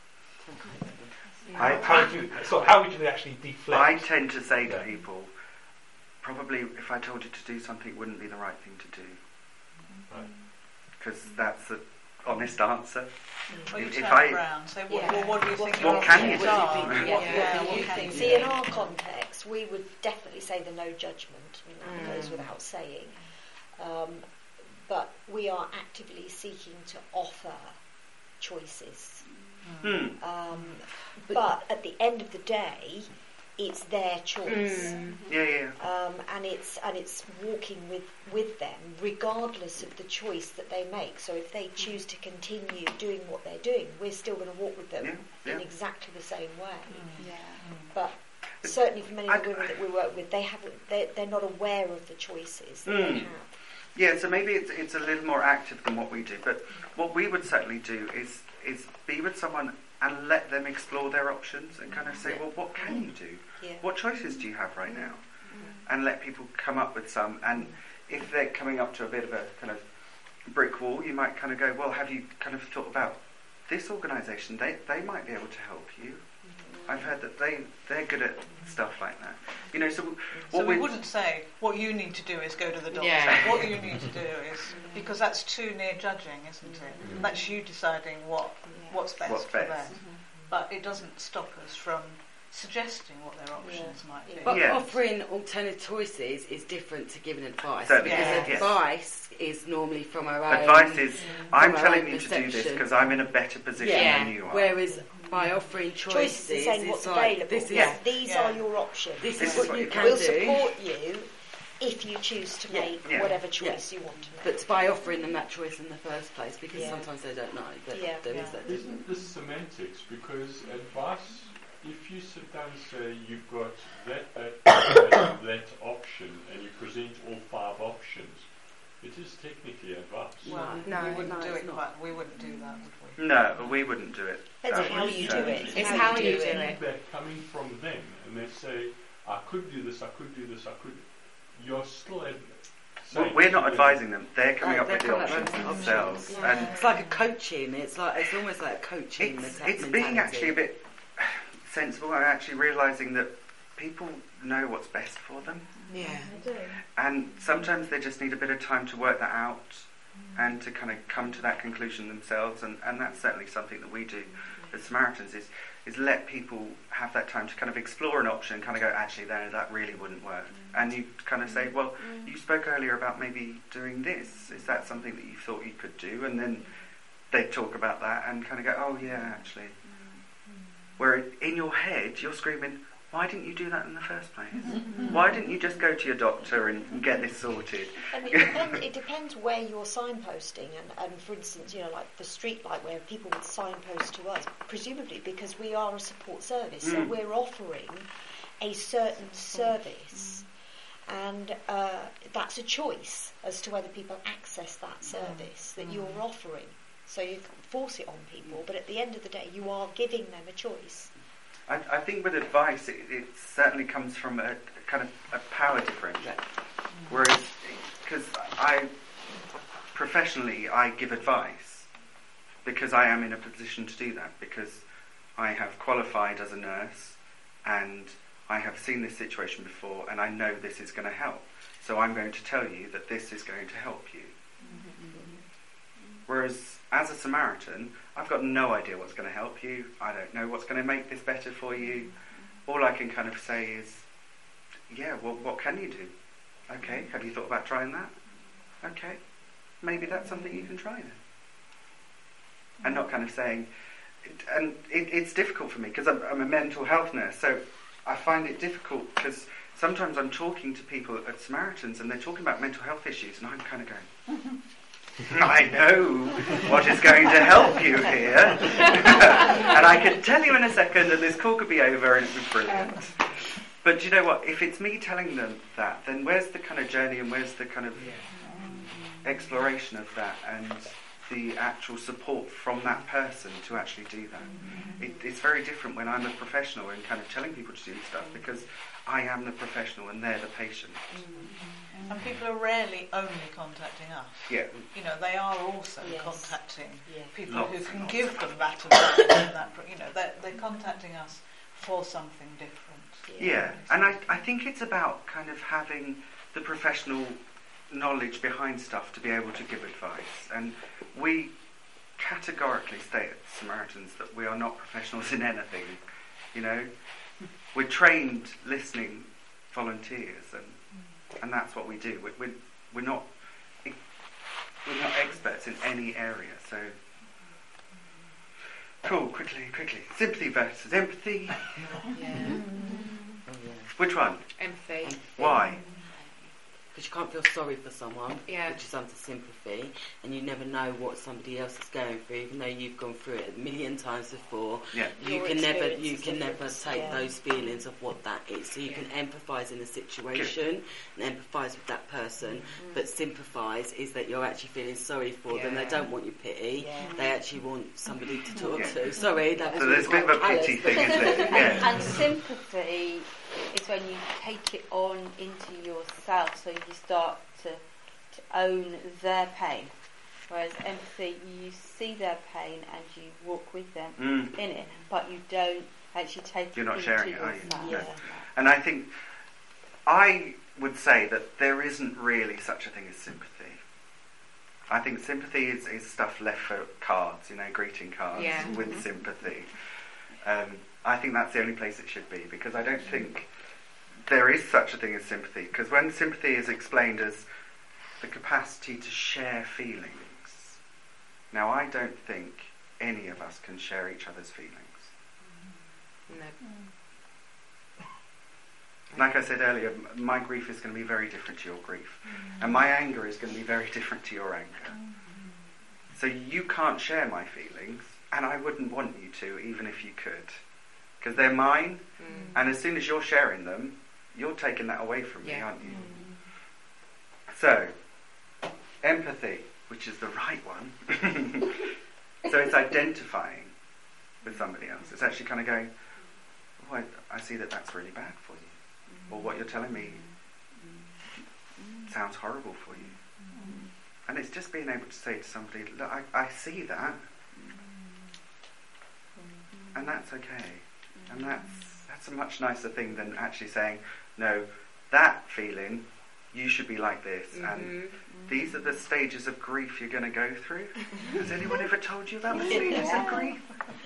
I, how, would you, so how would you actually deflect? I tend to say to yeah. people, probably if I told you to do something, it wouldn't be the right thing to do. Because right. that's the honest answer. Well, you if, turn if I, it around, say, what, yeah. well, what do you think? What can you do? Yeah. Yeah. Yeah. What can you See, do? in our context, we would definitely say the no judgment. I mean, that mm. goes without saying. Um, but we are actively seeking to offer choices. Mm. Um, but at the end of the day, it's their choice. Mm. Yeah, yeah. Um, and it's and it's walking with, with them, regardless of the choice that they make. So if they choose to continue doing what they're doing, we're still going to walk with them yeah, yeah. in exactly the same way. Mm. Yeah. But certainly for many of the women that we work with, they haven't. They're, they're not aware of the choices that mm. they have. Yeah, so maybe it's it's a little more active than what we do. But what we would certainly do is is be with someone and let them explore their options and kind of say, well, what can you do? Yeah. What choices do you have right now? Mm. And let people come up with some. And if they're coming up to a bit of a kind of brick wall, you might kind of go, well, have you kind of thought about this organisation? They they might be able to help you. Mm-hmm. I've heard that they, they're good at stuff like that. You know, so what so we wouldn't say, what you need to do is go to the doctor. Yeah. What you need to do is, because that's too near judging, isn't it? Mm-hmm. That's you deciding what yeah. what's best what's for best. them. Mm-hmm. But it doesn't stop us from suggesting what their options yeah. might be. But yeah. offering alternative choices is different to giving advice. So, because yeah. advice yes. is normally from our own... Advice is, I'm our telling own you perception. to do this because I'm in a better position yeah. than you are. Whereas by offering choices, choices is saying it's what's like, available. this is, Yeah. These yeah. are your options. This, this is, is what what you you can we'll do. support you if you choose to Yeah. make Yeah. whatever choice Yeah. you want to make. But it's by offering them that choice in the first place, because Yeah. sometimes they don't know that Yeah. there Yeah. is that. Isn't this semantics? Because advice, if you sit down and say you've got that, that, that, that option, and you present all five options, it is technically advice. Well, No, we wouldn't no, do it's it not. quite. We wouldn't do that, would we? No, we wouldn't do it. Depends that on how way. you So- do it. It's how, how you you do do it. it. Feedback coming from them, and they say, I could do this, I could do this, I could. You're still ad- Well, saying we're not to them, advising them. They're coming No, up they're with the coming up options with options. themselves. Yeah. And It's like a coaching. It's like it's almost like a coaching. it's, meta- it's being mentality. actually a bit sensible and actually realising that people know what's best for them. Yeah. They do. And sometimes they just need a bit of time to work that out and to kind of come to that conclusion themselves. And, and that's certainly something that we do as Samaritans, is, is let people have that time to kind of explore an option and kind of go, actually, no, that really wouldn't work. And you kind of say, well, you spoke earlier about maybe doing this. Is that something that you thought you could do? And then they talk about that and kind of go, oh, yeah, actually. Where in your head, you're screaming, why didn't you do that in the first place? Why didn't you just go to your doctor and, and get this sorted? And it depends, it depends where you're signposting. And, and for instance, you know, like the street light where people would signpost to us, presumably because we are a support service, so Mm. we're offering a certain service. And uh, that's a choice as to whether people access that service that you're offering. So you can force it on people, but at the end of the day, you are giving them a choice. I, I think with advice, it, it certainly comes from a, a kind of a power differential. Whereas, because I, professionally, I give advice because I am in a position to do that, because I have qualified as a nurse and I have seen this situation before and I know this is going to help. So I'm going to tell you that this is going to help you. Whereas, as a Samaritan, I've got no idea what's going to help you. I don't know what's going to make this better for you. All I can kind of say is, yeah, well, what can you do? Okay, have you thought about trying that? Okay, maybe that's something you can try then. And not kind of saying, and it, it's difficult for me because I'm, I'm a mental health nurse, so I find it difficult because sometimes I'm talking to people at Samaritans and they're talking about mental health issues and I'm kind of going, I know what is going to help you here. And I can tell you in a second and this call could be over and it would be brilliant. But do you know what? If it's me telling them that, then where's the kind of journey and where's the kind of exploration of that and the actual support from that person to actually do that? It, it's very different when I'm a professional and kind of telling people to do stuff because I am the professional and they're the patient. And people are rarely only contacting us. Yeah. You know, they are also Yes. contacting Yeah. people Lots who can and give lots. them that advice. And that, you know, they're, they're contacting us for something different. Yeah, and I, I think it's about kind of having the professional knowledge behind stuff to be able to give advice. And we categorically state at Samaritans that we are not professionals in anything. You know, we're trained listening volunteers, and and that's what we do. We're we're, we're not we're not experts in any area. So cool. Quickly, quickly. Sympathy versus empathy. Yeah. Which one? Empathy. Why? Because you can't feel sorry for someone, Yeah. which is under sympathy, and you never know what somebody else is going through, even though you've gone through it a million times before. Yeah. You Your can never, experience you is can never different. take Yeah. those feelings of what that is. So you can empathise in the situation and empathise with that person, Mm. but sympathise is that you're actually feeling sorry for them. They Yeah. don't want your pity. Yeah. They actually want somebody to talk Yeah. to. Sorry, that was So there's a really bit of a quite pity callous, thing, but- isn't it? And, Yeah. and sympathy is when you take it on into yourself, so you start to, to own their pain. Whereas empathy, you see their pain and you walk with them Mm. in it, but you don't actually take You're it not into sharing it, are you? yourself. No. And I think I would say that there isn't really such a thing as sympathy. I think sympathy is, is stuff left for cards, you know, greeting cards Yeah. with sympathy. Um, I think that's the only place it should be, because I don't think there is such a thing as sympathy. Because when sympathy is explained as the capacity to share feelings, now I don't think any of us can share each other's feelings. No. Like I said earlier, m- my grief is going to be very different to your grief. And my anger is going to be very different to your anger. So you can't share my feelings, and I wouldn't want you to, even if you could. Because they're mine, Mm. and as soon as you're sharing them, you're taking that away from me, Yeah. aren't you? So, empathy, which is the right one. So it's identifying with somebody else. It's actually kind of going, oh, I, I see that that's really bad for you. Or what you're telling me sounds horrible for you. And it's just being able to say to somebody, look, I, I see that. And that's okay. And that's that's a much nicer thing than actually saying, no, that feeling, you should be like this. And Mhm. these are the stages of grief you're going to go through. Has anyone ever told you about the stages of grief?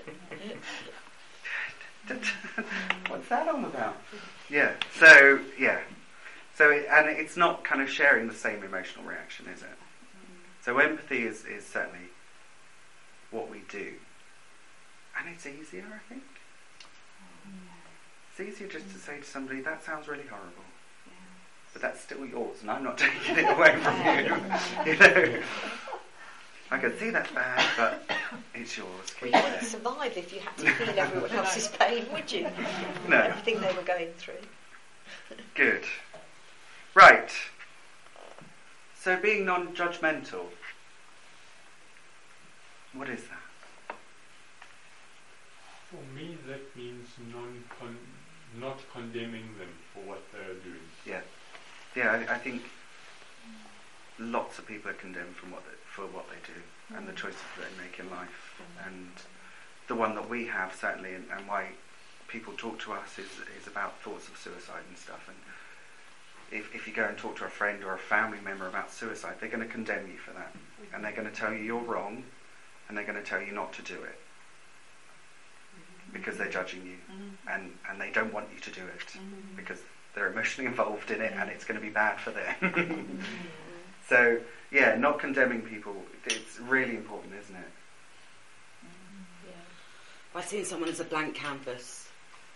What's that all about? Yeah. So yeah. So it, and it's not kind of sharing the same emotional reaction, is it? So empathy is, is certainly what we do, and it's easier, I think. It's easier just to say to somebody, "That sounds really horrible," but that's still yours, and I'm not taking it away from you. You know. I can see that's bad, but it's yours. Well, Keep you it wouldn't there. survive if you had to feel everyone else's pain, would you? No. Everything they were going through. Good. Right. So being non-judgmental, what is that? For me, that means non con- not condemning them for what they're doing. Yeah, yeah. I, I think lots of people are condemned from what they, for what they do mm. and the choices that they make in life. Mm. And the one that we have certainly, and, and why people talk to us is is about thoughts of suicide and stuff. And if if you go and talk to a friend or a family member about suicide, they're going to condemn you for that, mm. and they're going to tell you you're wrong, and they're going to tell you not to do it. Because they're judging you, mm-hmm. and, and they don't want you to do it mm-hmm. because they're emotionally involved in it and it's going to be bad for them. mm-hmm. So, yeah, not condemning people, it's really important, isn't it? Yeah. By seeing someone as a blank canvas.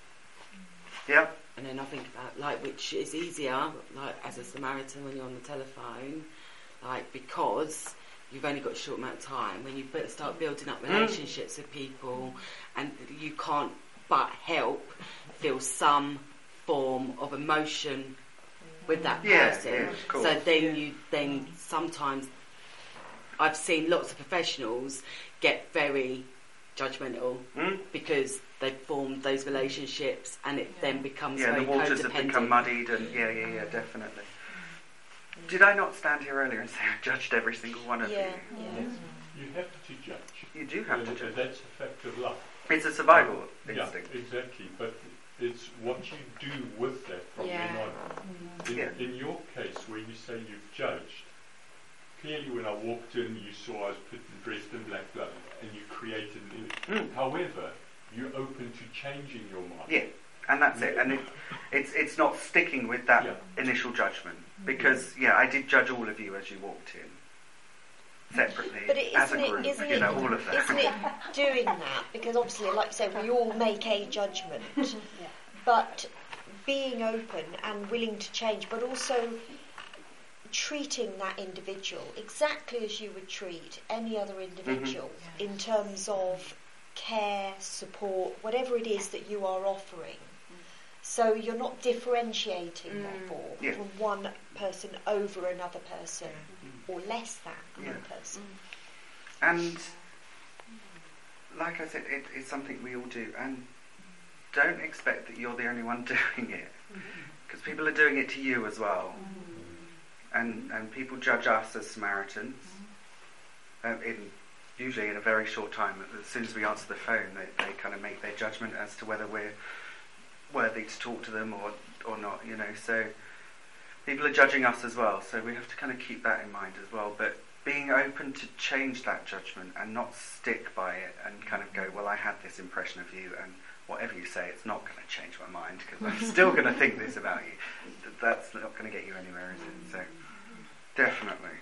Yeah. And then I think about, like, which is easier, like, as a Samaritan when you're on the telephone, like, because you've only got a short amount of time. When you start building up relationships mm. with people, and you can't but help feel some form of emotion with that yeah, person. Yeah, of course. So then you then sometimes I've seen lots of professionals get very judgmental mm. because they've formed those relationships, and it yeah. then becomes yeah, very the waters codependent. have become muddied, and yeah, yeah, yeah, definitely. Did I not stand here earlier and say I judged every single one of yeah, you? Yeah. Yes. You have to judge. You do have uh, to judge. That's a fact of life. It's a survival um, instinct. Yeah, exactly. But it's what you do with that from yeah. then on. In, yeah. in your case, where you say you've judged, clearly when I walked in, you saw I was put, dressed in black blood, and you created an image. Mm. However, you're open to changing your mind. Yeah. And that's it. And it, it's it's not sticking with that yeah. initial judgment. Because, yeah, I did judge all of you as you walked in. Separately, but it, as a it, group, isn't you it, know, all of that. Isn't it doing that? Because obviously, like you say, we all make a judgment. yeah. But being open and willing to change, but also treating that individual exactly as you would treat any other individual mm-hmm. in terms of care, support, whatever it is that you are offering. So you're not differentiating, mm. therefore, yeah. from one person over another person, mm. or less than another yeah. person. And, like I said, it, it's something we all do. And don't expect that you're the only one doing it. Because mm-hmm. people are doing it to you as well. Mm-hmm. And and people judge us as Samaritans. Mm-hmm. Uh, in usually in a very short time. As soon as we answer the phone, they, they kind of make their judgment as to whether we're worthy to talk to them or or not, you know. So people are judging us as well, so we have to kind of keep that in mind as well. But being open to change that judgment and not stick by it and kind of go, well, I had this impression of you, and whatever you say, it's not going to change my mind because I'm still going to think this about you. That's not going to get you anywhere, is it? So definitely.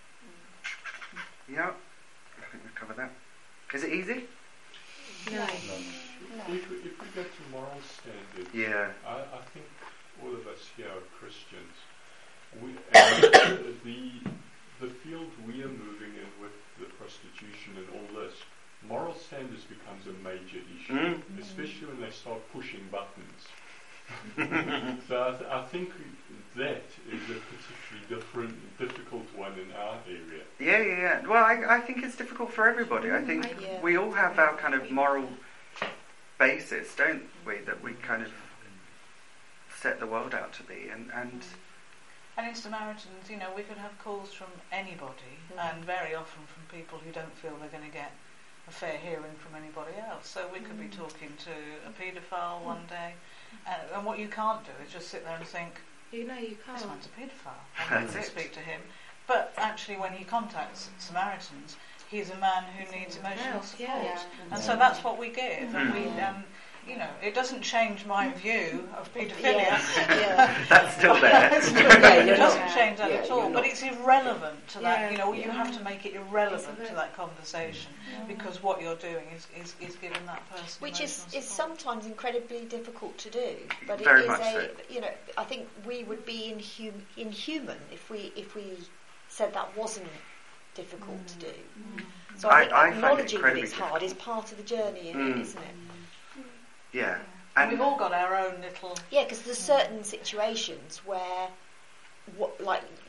Yeah, I think we've covered that. Is it easy? No. no. If, we, if we go to moral standards, yeah. I, I think all of us here are Christians. We, and the the field we are moving in with the prostitution and all this, moral standards becomes a major issue, mm. especially when they start pushing buttons. So I, th- I think that is a particularly different, difficult one in our area. Yeah, yeah, yeah. Well, I, I think it's difficult for everybody. I think yeah. we all have our kind of moral basis, don't we, that we kind of set the world out to be. And, and And in Samaritans, you know, we could have calls from anybody, mm. and very often from people who don't feel they're going to get a fair hearing from anybody else. So we could mm. be talking to a paedophile mm. one day, and, and what you can't do is just sit there and think, you know, you can't. This man's a paedophile. I'm going to speak to him. But actually, when he contacts Samaritans, he's a man who needs emotional support, yeah, yeah. and so that's what we give. Mm. And we, um, you know, it doesn't change my view of paedophilia. Yeah. Yeah. That's still there. It's still there. It doesn't yeah. change that yeah, at all. But it's irrelevant to that. Yeah. You know, yeah. you have to make it irrelevant to that conversation yeah. because what you're doing is, is, is giving that person which is, support. is sometimes incredibly difficult to do. But Very it is much a so. you know, I think we would be inhum- inhuman if we if we said that wasn't difficult mm. to do. Mm. So I, I think I acknowledging that it's difficult. hard is part of the journey, mm. isn't it? Yeah. And we've all got our own little... Yeah, because there's certain situations where, what, like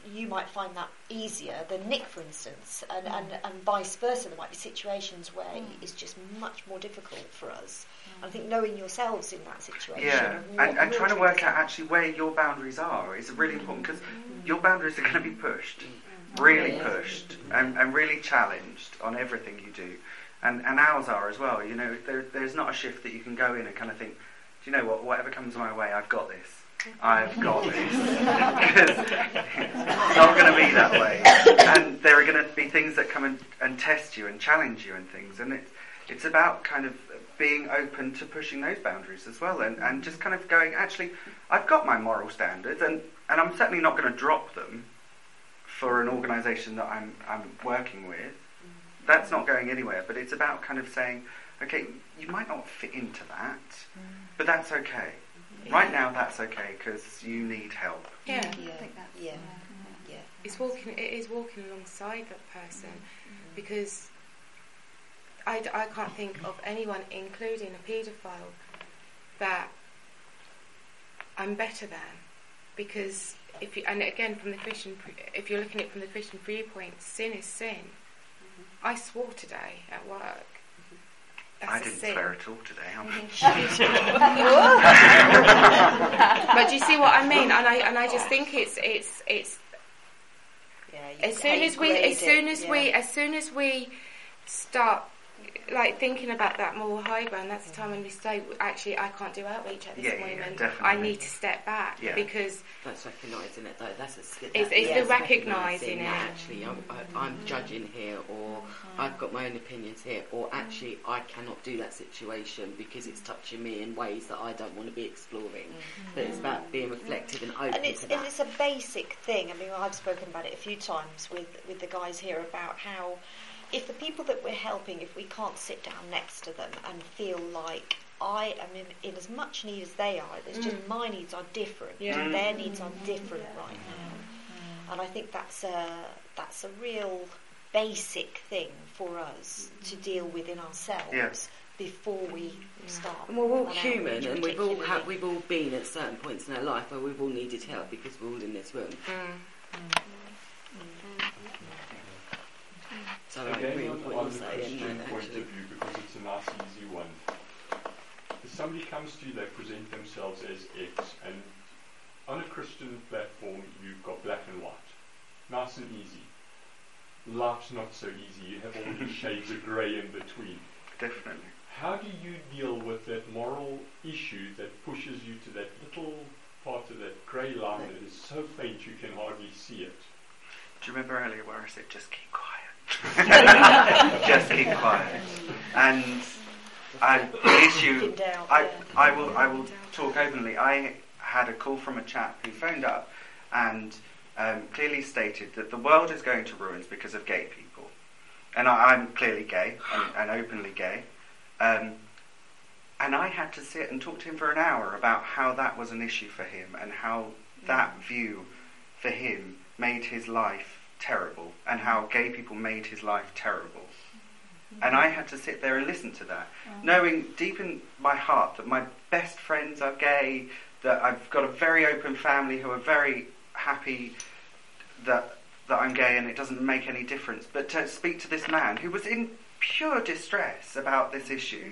you might find that easier than Nick, for instance, and, mm. and, and vice versa. There might be situations where mm. it's just much more difficult for us. Mm. I think knowing yourselves in that situation, yeah, and, and trying to work out actually where your boundaries are is really mm. important, because mm. your boundaries are going to be pushed, mm. really yeah. pushed, and, and really challenged on everything you do, and and ours are as well. You know, there, there's not a shift that you can go in and kind of think, do you know what? Whatever comes my way, I've got this. I've got this. Because it's not going to be that way. And there are going to be things that come and, and test you and challenge you and things. And it's, it's about kind of being open to pushing those boundaries as well. And, and just kind of going, actually, I've got my moral standards, and, and I'm certainly not going to drop them for an organisation that I'm, I'm working with. That's not going anywhere. But it's about kind of saying, okay, you might not fit into that, but that's okay. Right now, that's okay because you need help. Yeah, yeah. I think that's yeah. yeah. yeah. It's walking. It is walking alongside that person, mm-hmm. because I, d- I can't think of anyone, including a paedophile, that I'm better than, because if you, and again from the Christian, if you're looking at it from the Christian viewpoint, sin is sin. Mm-hmm. I swore today at work. That's I didn't swear at all today. But do you see what I mean? And I and I just think it's it's it's. Yeah, as soon as we, as soon as yeah. we, as soon as we start like thinking about that moral high ground, that's the time when we say, actually, I can't do outreach at this yeah, moment. Yeah, I need to step back yeah. because that's recognising it though. That's a, that, it's, it's yeah, the recognising it. Actually, I'm, I, I'm judging here, or mm-hmm. I've got my own opinions here, or actually, I cannot do that situation because it's touching me in ways that I don't want to be exploring. Mm-hmm. But it's about being reflective and open and it's, to that. And it's a basic thing. I mean, I've spoken about it a few times with with the guys here about how, if the people that we're helping, if we can't sit down next to them and feel like I am in, in as much need as they are, it's mm. just my needs are different, yeah. and their needs are different yeah. right now. Mm. And I think that's a that's a real basic thing for us mm. to deal with in ourselves yeah. before we start. And we're all human, and we've all ha- we've all been at certain points in our life where we've all needed help because we're all in this room. Mm. Mm. So Again, I agree on, with what on you the say. Christian And point actually, of view, because it's a nice, easy one. If somebody comes to you, they present themselves as X, and on a Christian platform, you've got black and white. Nice and easy. Life's not so easy. You have all these shades of grey in between. Definitely. How do you deal with that moral issue that pushes you to that little part of that grey line that is so faint you can hardly see it? Do you remember earlier where I said, just keep quiet? Just keep quiet. And I, the issue, I, I will, I will talk openly. I had a call from a chap who phoned up and um, clearly stated that the world is going to ruins because of gay people. And I, I'm clearly gay and, and openly gay. Um, and I had to sit and talk to him for an hour about how that was an issue for him and how that view for him made his life terrible, and how gay people made his life terrible. And I had to sit there and listen to that, knowing deep in my heart that my best friends are gay, that I've got a very open family who are very happy that that I'm gay and it doesn't make any difference. But to speak to this man who was in pure distress about this issue,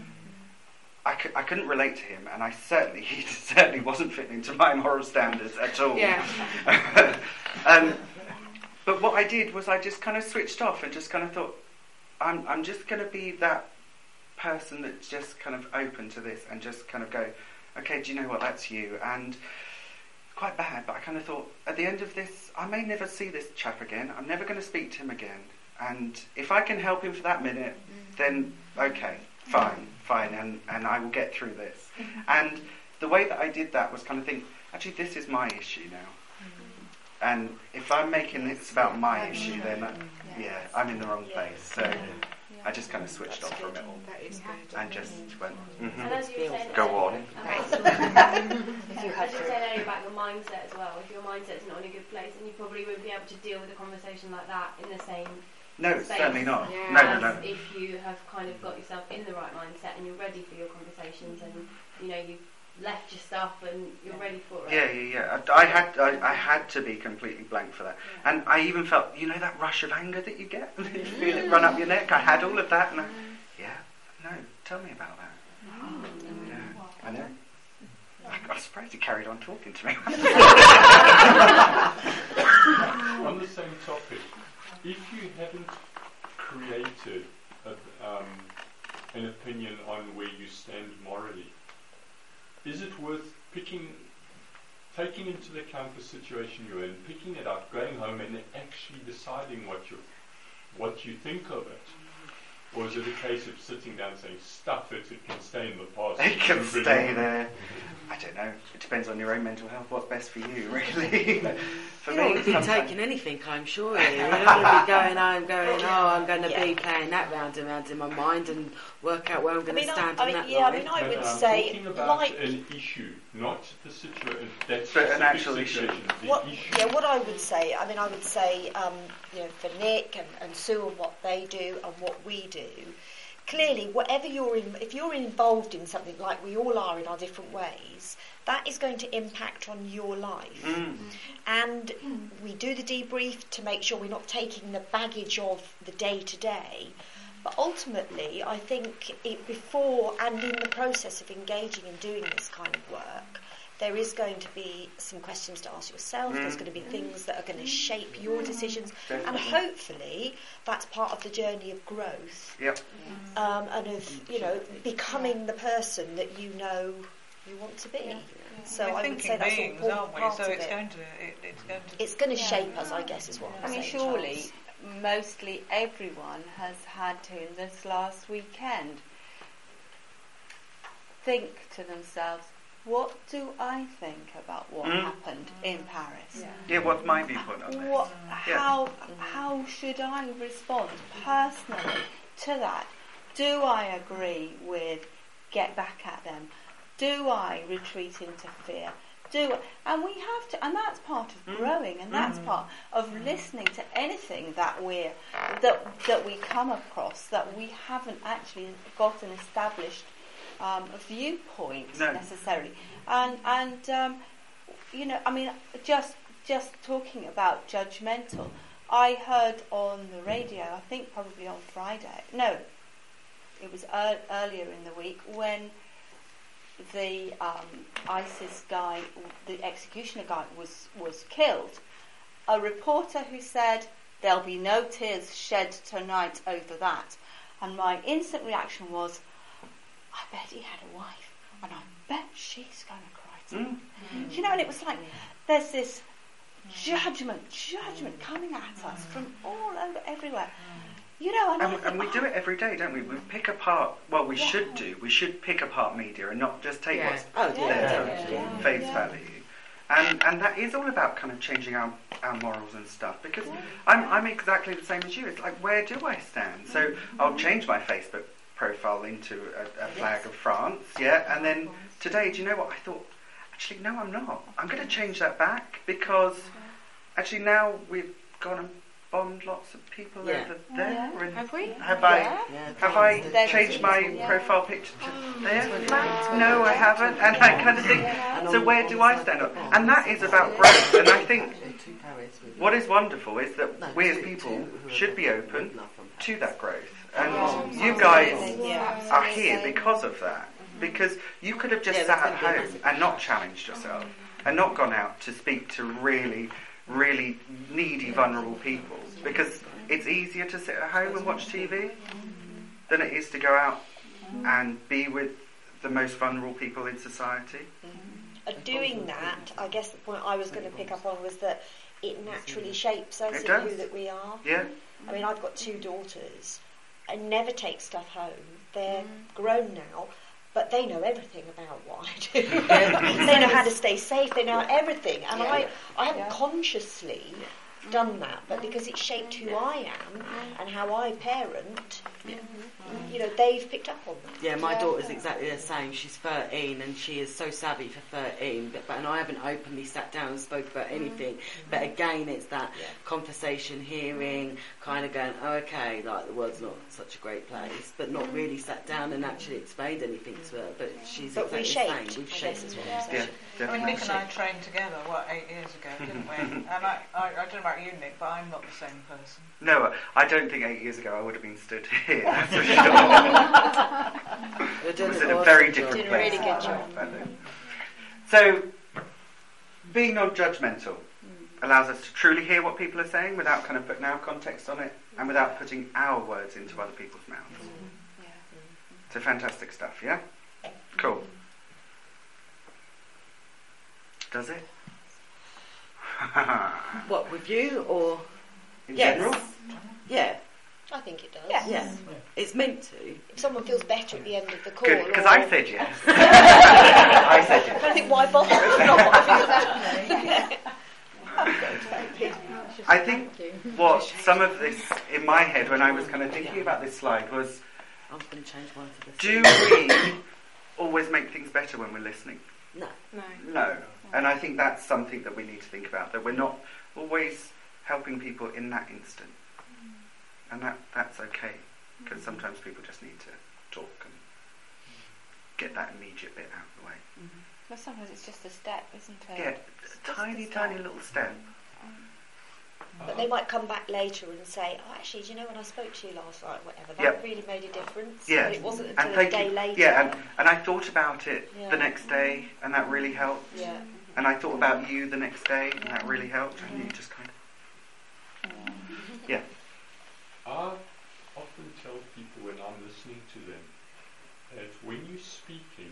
I, c- I couldn't relate to him, and I certainly he certainly wasn't fitting into my moral standards at all. Yeah. um, But what I did was I just kind of switched off and just kind of thought, I'm I'm just going to be that person that's just kind of open to this and just kind of go, okay, do you know what, that's you. And quite bad, but I kind of thought, at the end of this, I may never see this chap again. I'm never going to speak to him again. And if I can help him for that minute, then okay, fine, fine, and, and I will get through this. And the way that I did that was kind of think, actually, this is my issue now. And if I'm making this about my issue, then uh, yeah, I'm in the wrong place. So I just kind of switched off from it all and just went, mm-hmm. And as you were saying, go on. As you were saying earlier about your mindset as well, if your mindset's not in a good place, then you probably wouldn't be able to deal with a conversation like that in the same No, space certainly not. Yeah. No, no, no. If you have kind of got yourself in the right mindset and you're ready for your conversations, and you know you left your stuff and you're ready for it. Yeah, yeah, yeah. I, I had I, I had to be completely blank for that. Yeah. And I even felt, you know, that rush of anger that you get? You feel it run up your neck. I had all of that. And I, yeah, no, tell me about that. Mm. Yeah, I know. I, I'm surprised he carried on talking to me. On the same topic, if you haven't created a, um, an opinion on where you stand morally, is it worth picking, taking into account the situation you're in, picking it up, going home and actually deciding what you what you think of it? Or is it a case of sitting down and saying, stuff it, it can stay in the past? It can stay there. I don't know. It depends on your own mental health. What's best for you, really? For you me, don't want to be taking anything, I'm sure. You don't want to be going home, going, oh, I'm going to yeah. be playing that round and round in my mind and work out where I'm going I mean, to stand I, I in mean, that yeah, line. I mean, I no, would no, I'm say, talking about like, an issue, not the situation. That But an specific actual issue. situation, the what, issue. yeah, what I would say, I mean, I would say, um, you know, for Nick and, and Sue and what they do and what we do, clearly, whatever you're in, if you're involved in something like we all are in our different ways, that is going to impact on your life. Mm. And we do the debrief to make sure we're not taking the baggage of the day to day. But ultimately, I think it, before and in the process of engaging and doing this kind of work, there is going to be some questions to ask yourself. Mm. There's going to be things that are going to shape your decisions. Definitely. And hopefully, that's part of the journey of growth. Yep. Um, and of, you know, becoming the person that you know you want to be. Yeah. So We're I would say that's an beings, important aren't we? part So of it's it. going to, it, it's going to, It's going to shape us, I guess, is what I I'm mean, saying. surely Charles. mostly everyone has had to, in this last weekend, think to themselves, what do I think about what Mm. happened in Paris? Yeah. Yeah, what's my viewpoint on this? What, Yeah. how, how should I respond personally to that? Do I agree with get back at them? Do I retreat into fear? Do and we have to, and that's part of growing, and that's Mm. part of listening to anything that we're that that we come across that we haven't actually got an established um, viewpoint No. necessarily, and and um, you know, I mean, just just talking about judgmental. I heard on the radio, I think probably on Friday. No, it was er- earlier in the week when the um, ISIS guy, the executioner guy, was was killed. A reporter who said there'll be no tears shed tonight over that, and my instant reaction was, I bet he had a wife, and I bet she's going to cry too. Mm. You know, and it was like there's this judgment, judgment coming at us from all over, everywhere. You know, and, And, I and we do it every day, don't we? We pick apart, well, we Yeah. should do, we should pick apart media and not just take Yeah. what's Oh, there yeah. for Yeah. face Yeah. value. And and that is all about kind of changing our, our morals and stuff, because I'm I'm exactly the same as you. It's like, where do I stand? So I'll change my Facebook profile into a, a flag of France, yeah, and then today, do you know what? I thought, actually, no, I'm not. I'm going to change that back, because actually now we've gone and bombed lots of people Yeah. over there. Yeah. And Have we? Have Yeah. I Yeah, have I There's changed a- my yeah. profile picture to there? No, I haven't. And I kind of think, so where do I stand up? And that is about growth. And I think what is wonderful is that we as people should be open to that growth. And you guys are here because of that. Because you could have just Yeah, sat that's at gonna be a home massive and not challenged yourself and not gone out to speak to really, really needy, vulnerable people. Because it's easier to sit at home and watch T V than it is to go out and be with the most vulnerable people in society. Uh, doing that, I guess the point I was going to pick up on was that it naturally shapes us It in does. who that we are. Yeah. I mean, I've got two daughters. I never take stuff home. They're grown now, but they know everything about what I do. They know how to stay safe. They know everything. And I, I haven't consciously done that, but because it shaped who I am and how I parent, you know, they've picked up on that. Yeah, my daughter's exactly the same. She's thirteen and she is so savvy for thirteen. But, but and I haven't openly sat down and spoke about anything. Mm-hmm. But again, it's that yeah. conversation, hearing, kind of going, oh, okay, like the world's not such a great place, but not really sat down and actually explained anything to her. But she's but exactly we shaped, the same. We've shaped as well. Yeah. Yeah, I mean, Nick and I trained together, what, eight years ago, didn't we? And I, I, I don't know about you, Nick, but I'm not the same person. No, I don't think eight years ago I would have been stood here, that's for sure. It was in a very different did a place. really good job. So, being non-judgmental allows us to truly hear what people are saying without kind of putting our context on it and without putting our words into other people's mouths. Mm. Yeah. So fantastic stuff, yeah? Cool. Does it? What, with you or in yes. general? Yeah. I think it does. Yes. Yeah. Yeah. It's meant to. If someone feels better at the end of the call. Good, because I said yes. I said yes. I don't think why bother. I think what some of this in my head when I was kind of thinking about this slide was, I was going to change one to this. Do we always make things better when we're listening? No. No. No. And I think that's something that we need to think about, that we're not always helping people in that instant. And that, that's okay, because sometimes people just need to talk and get that immediate bit out of the way. Mm-hmm. Well, sometimes it's just a step, isn't it? Yeah, a tiny, tiny little step. But they might come back later and say, oh, actually, do you know when I spoke to you last night, whatever, that yep. really made a difference. Yeah. But it wasn't until and a day you, later. Yeah, and, and I thought about it yeah. the next day, and that really helped. Yeah. And I thought about you the next day, and that really helped. And you just kind of... Yeah. I often tell people when I'm listening to them that when you're speaking,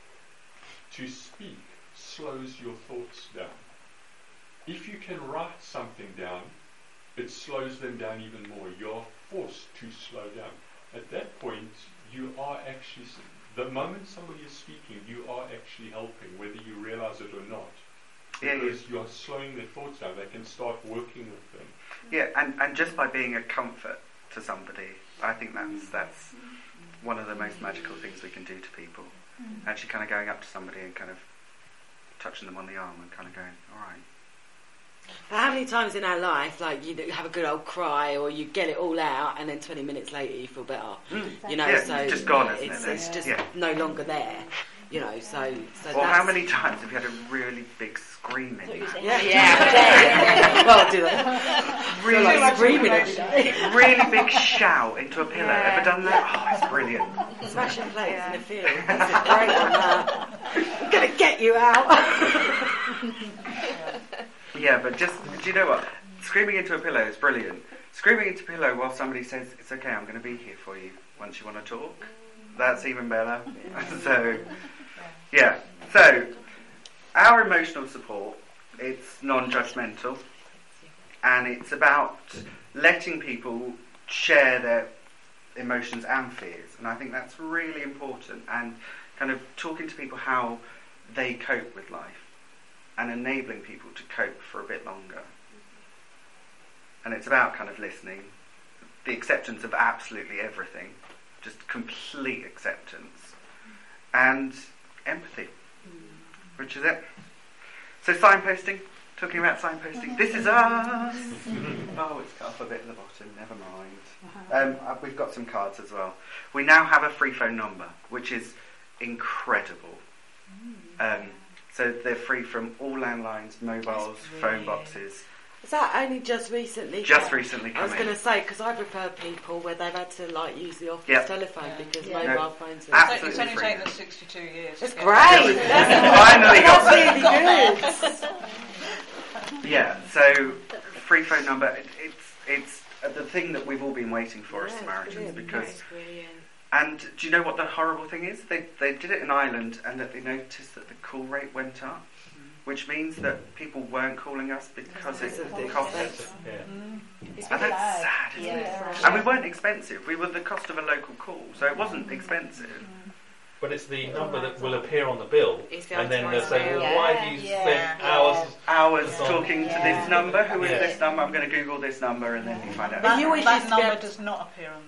to speak slows your thoughts down. If you can write something down, it slows them down even more. You're forced to slow down. At that point, you are actually, the moment somebody is speaking, you are actually helping, whether you realize it or not. Yeah, because yeah. you are slowing their thoughts down. They can start working with them. Yeah, and, and just by being a comfort to somebody, I think that's that's one of the most magical things we can do to people. Mm. Actually kind of going up to somebody and kind of touching them on the arm and kind of going, all right. But how many times in our life, like, you have a good old cry or you get it all out and then twenty minutes later you feel better? Mm. You know, yeah, so it's just gone, isn't it's, it? it's just yeah. no longer there. You know, so... so or how many times have you had a really big screaming? Yeah, yeah. Well, do that. Really like screaming really big shout into a pillow. Yeah. Ever done that? Oh, it's brilliant. Smashing plates yeah. in the field. This is great on that. I'm going to get you out. Yeah, but just, do you know what? Screaming into a pillow is brilliant. Screaming into a pillow while somebody says, it's okay, I'm going to be here for you once you want to talk. That's even better. So, yeah. So, our emotional support, it's non-judgmental, and it's about letting people share their emotions and fears, and I think that's really important, and kind of talking to people how they cope with life, and enabling people to cope for a bit longer. And it's about kind of listening, the acceptance of absolutely everything, just complete acceptance, and empathy, which is it. So signposting, talking about signposting. This is us. Oh, it's cut off a bit at the bottom, never mind. Um, we've got some cards as well. We now have a free phone number, which is incredible. Um, so they're free from all landlines, mobiles, phone boxes. Is that only just recently? Just come? recently come I was in. going to say, because I've referred people where they've had to like use the office yep. telephone yeah. because yeah. mobile no, phones are... Absolutely it's only taken us sixty-two years. That's great! That's finally got That's really good! Yeah, so free phone number, it, it's it's uh, the thing that we've all been waiting for yeah, as Samaritans because... brilliant. And do you know what the horrible thing is? They they did it in Ireland and that they noticed that the call rate went up. Which means that people weren't calling us because it cost us. Yeah. Mm. And that's sad, isn't yeah. it? And we weren't expensive. We were the cost of a local call, so it wasn't expensive. But it's the number that will appear on the bill, the and then they'll say, well, yeah. why have you yeah. spent yeah. hours... Hours talking yeah. to this number? Who is yeah. this number? I'm going to Google this number, and then you find out. That, you always that used number to does not appear on the bill.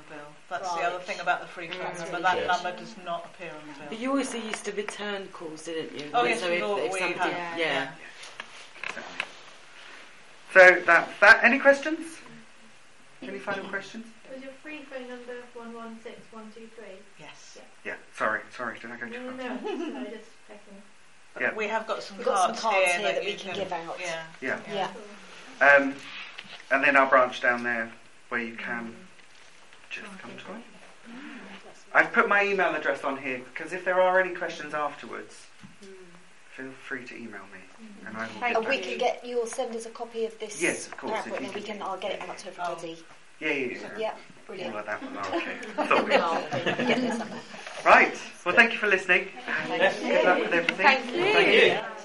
That's Right. the other thing about the free phone That's number. really That good. number does not appear on the bill. But you also used to return calls, didn't you? Oh, yes, so we if, all- if we somebody, have, yeah. yeah. So that's that. Any questions? Any final questions? Was your free phone number one one six one two three? Yes. Yeah. Sorry. Sorry. Did I go too No, fast? no, no. Sorry, just checking. Yeah. We have got some We've got cards, some cards here, here that you we can give out. Yeah. Yeah. Yeah. Um, and then our branch down there where you can just come to it. I've put my email address on here because if there are any questions afterwards, feel free to email me and I will get And back we to can you. get you'll send us a copy of this. Yes, of course, if PowerPoint, you and we can. can. I'll get it out to everybody. Yeah, yeah, yeah. Yeah, brilliant. All of that. Oh, okay. Sorry. Oh, get this up. Right. Well, thank you for listening. Thank Good you. luck with everything. Thank you. Thank you.